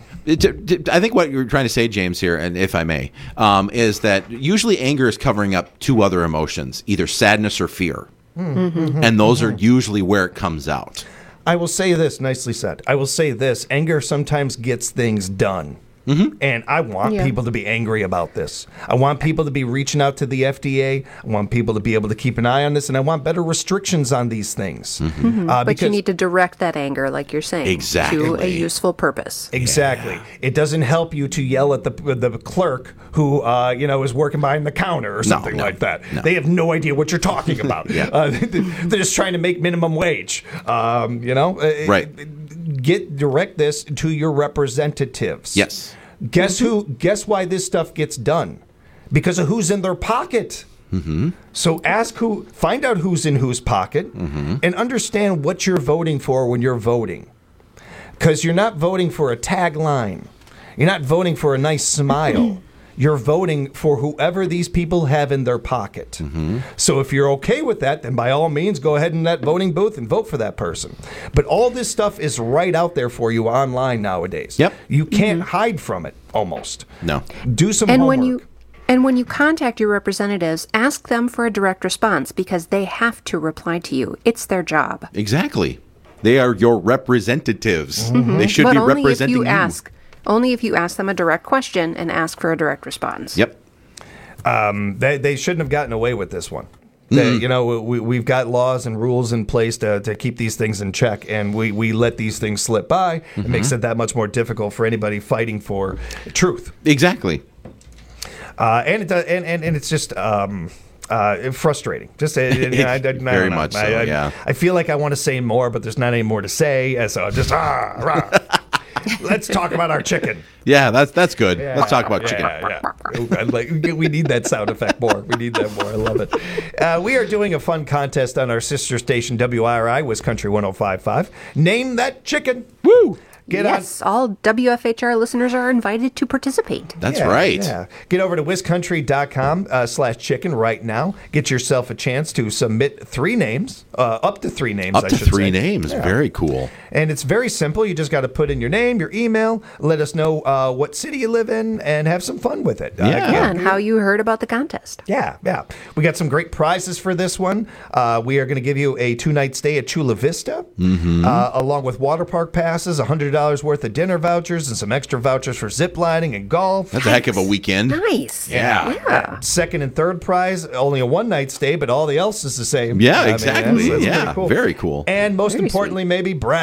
I think what you're trying to say, James, here, and if I may, is that usually anger is covering up two other emotions, either sadness or fear, and those are usually where it comes out. I will say this, nicely said. I will say this: anger sometimes gets things done. Mm-hmm. And I want people to be angry about this. I want people to be reaching out to the FDA. I want people to be able to keep an eye on this, and I want better restrictions on these things. Mm-hmm. But you need to direct that anger, like you're saying, to a useful purpose. Exactly. Yeah. It doesn't help you to yell at the clerk who is working behind the counter or something like that. No. They have no idea what you're talking about. They're just trying to make minimum wage. Right. Direct this to your representatives. Yes. Guess why this stuff gets done? Because of who's in their pocket. Mm-hmm. So find out who's in whose pocket, and understand what you're voting for when you're voting. Because you're not voting for a tagline. You're not voting for a nice smile. You're voting for whoever these people have in their pocket. Mm-hmm. So if you're okay with that, then by all means, go ahead in that voting booth and vote for that person. But all this stuff is right out there for you online nowadays. Yep. You can't hide from it, almost. No. Do some homework. When you contact your representatives, ask them for a direct response because they have to reply to you. It's their job. Exactly. They are your representatives. Mm-hmm. They should but be only representing if you ask. Only if you ask them a direct question and ask for a direct response. Yep. They shouldn't have gotten away with this one. We've got laws and rules in place to keep these things in check, and we let these things slip by. It makes it that much more difficult for anybody fighting for truth. Exactly. And it's just frustrating. Just very much so. Yeah. I feel like I want to say more, but there's not any more to say. So just rah. Let's talk about our chicken. Yeah, that's good. Yeah. Let's talk about chicken. Yeah. We need that sound effect more. We need that more. I love it. We are doing a fun contest on our sister station, WIRI, West Country 105.5. Name that chicken. Woo! All WFHR listeners are invited to participate. That's right. Yeah. Get over to wiscountry.com/chicken right now. Get yourself a chance to submit 3 names, up to 3 names, Up to 3 names. Yeah. Very cool. And it's very simple. You just got to put in your name, your email, let us know what city you live in, and have some fun with it. And how you heard about the contest. Yeah. We got some great prizes for this one. We are going to give you a 2-night stay at Chula Vista, along with water park passes, $100 worth of dinner vouchers, and some extra vouchers for zip lining and golf. That's a heck of a weekend. Nice. Yeah. Second and third prize, only a 1-night stay, but all the else is the same. Yeah, exactly. That's pretty cool. Very cool. And most importantly, maybe brag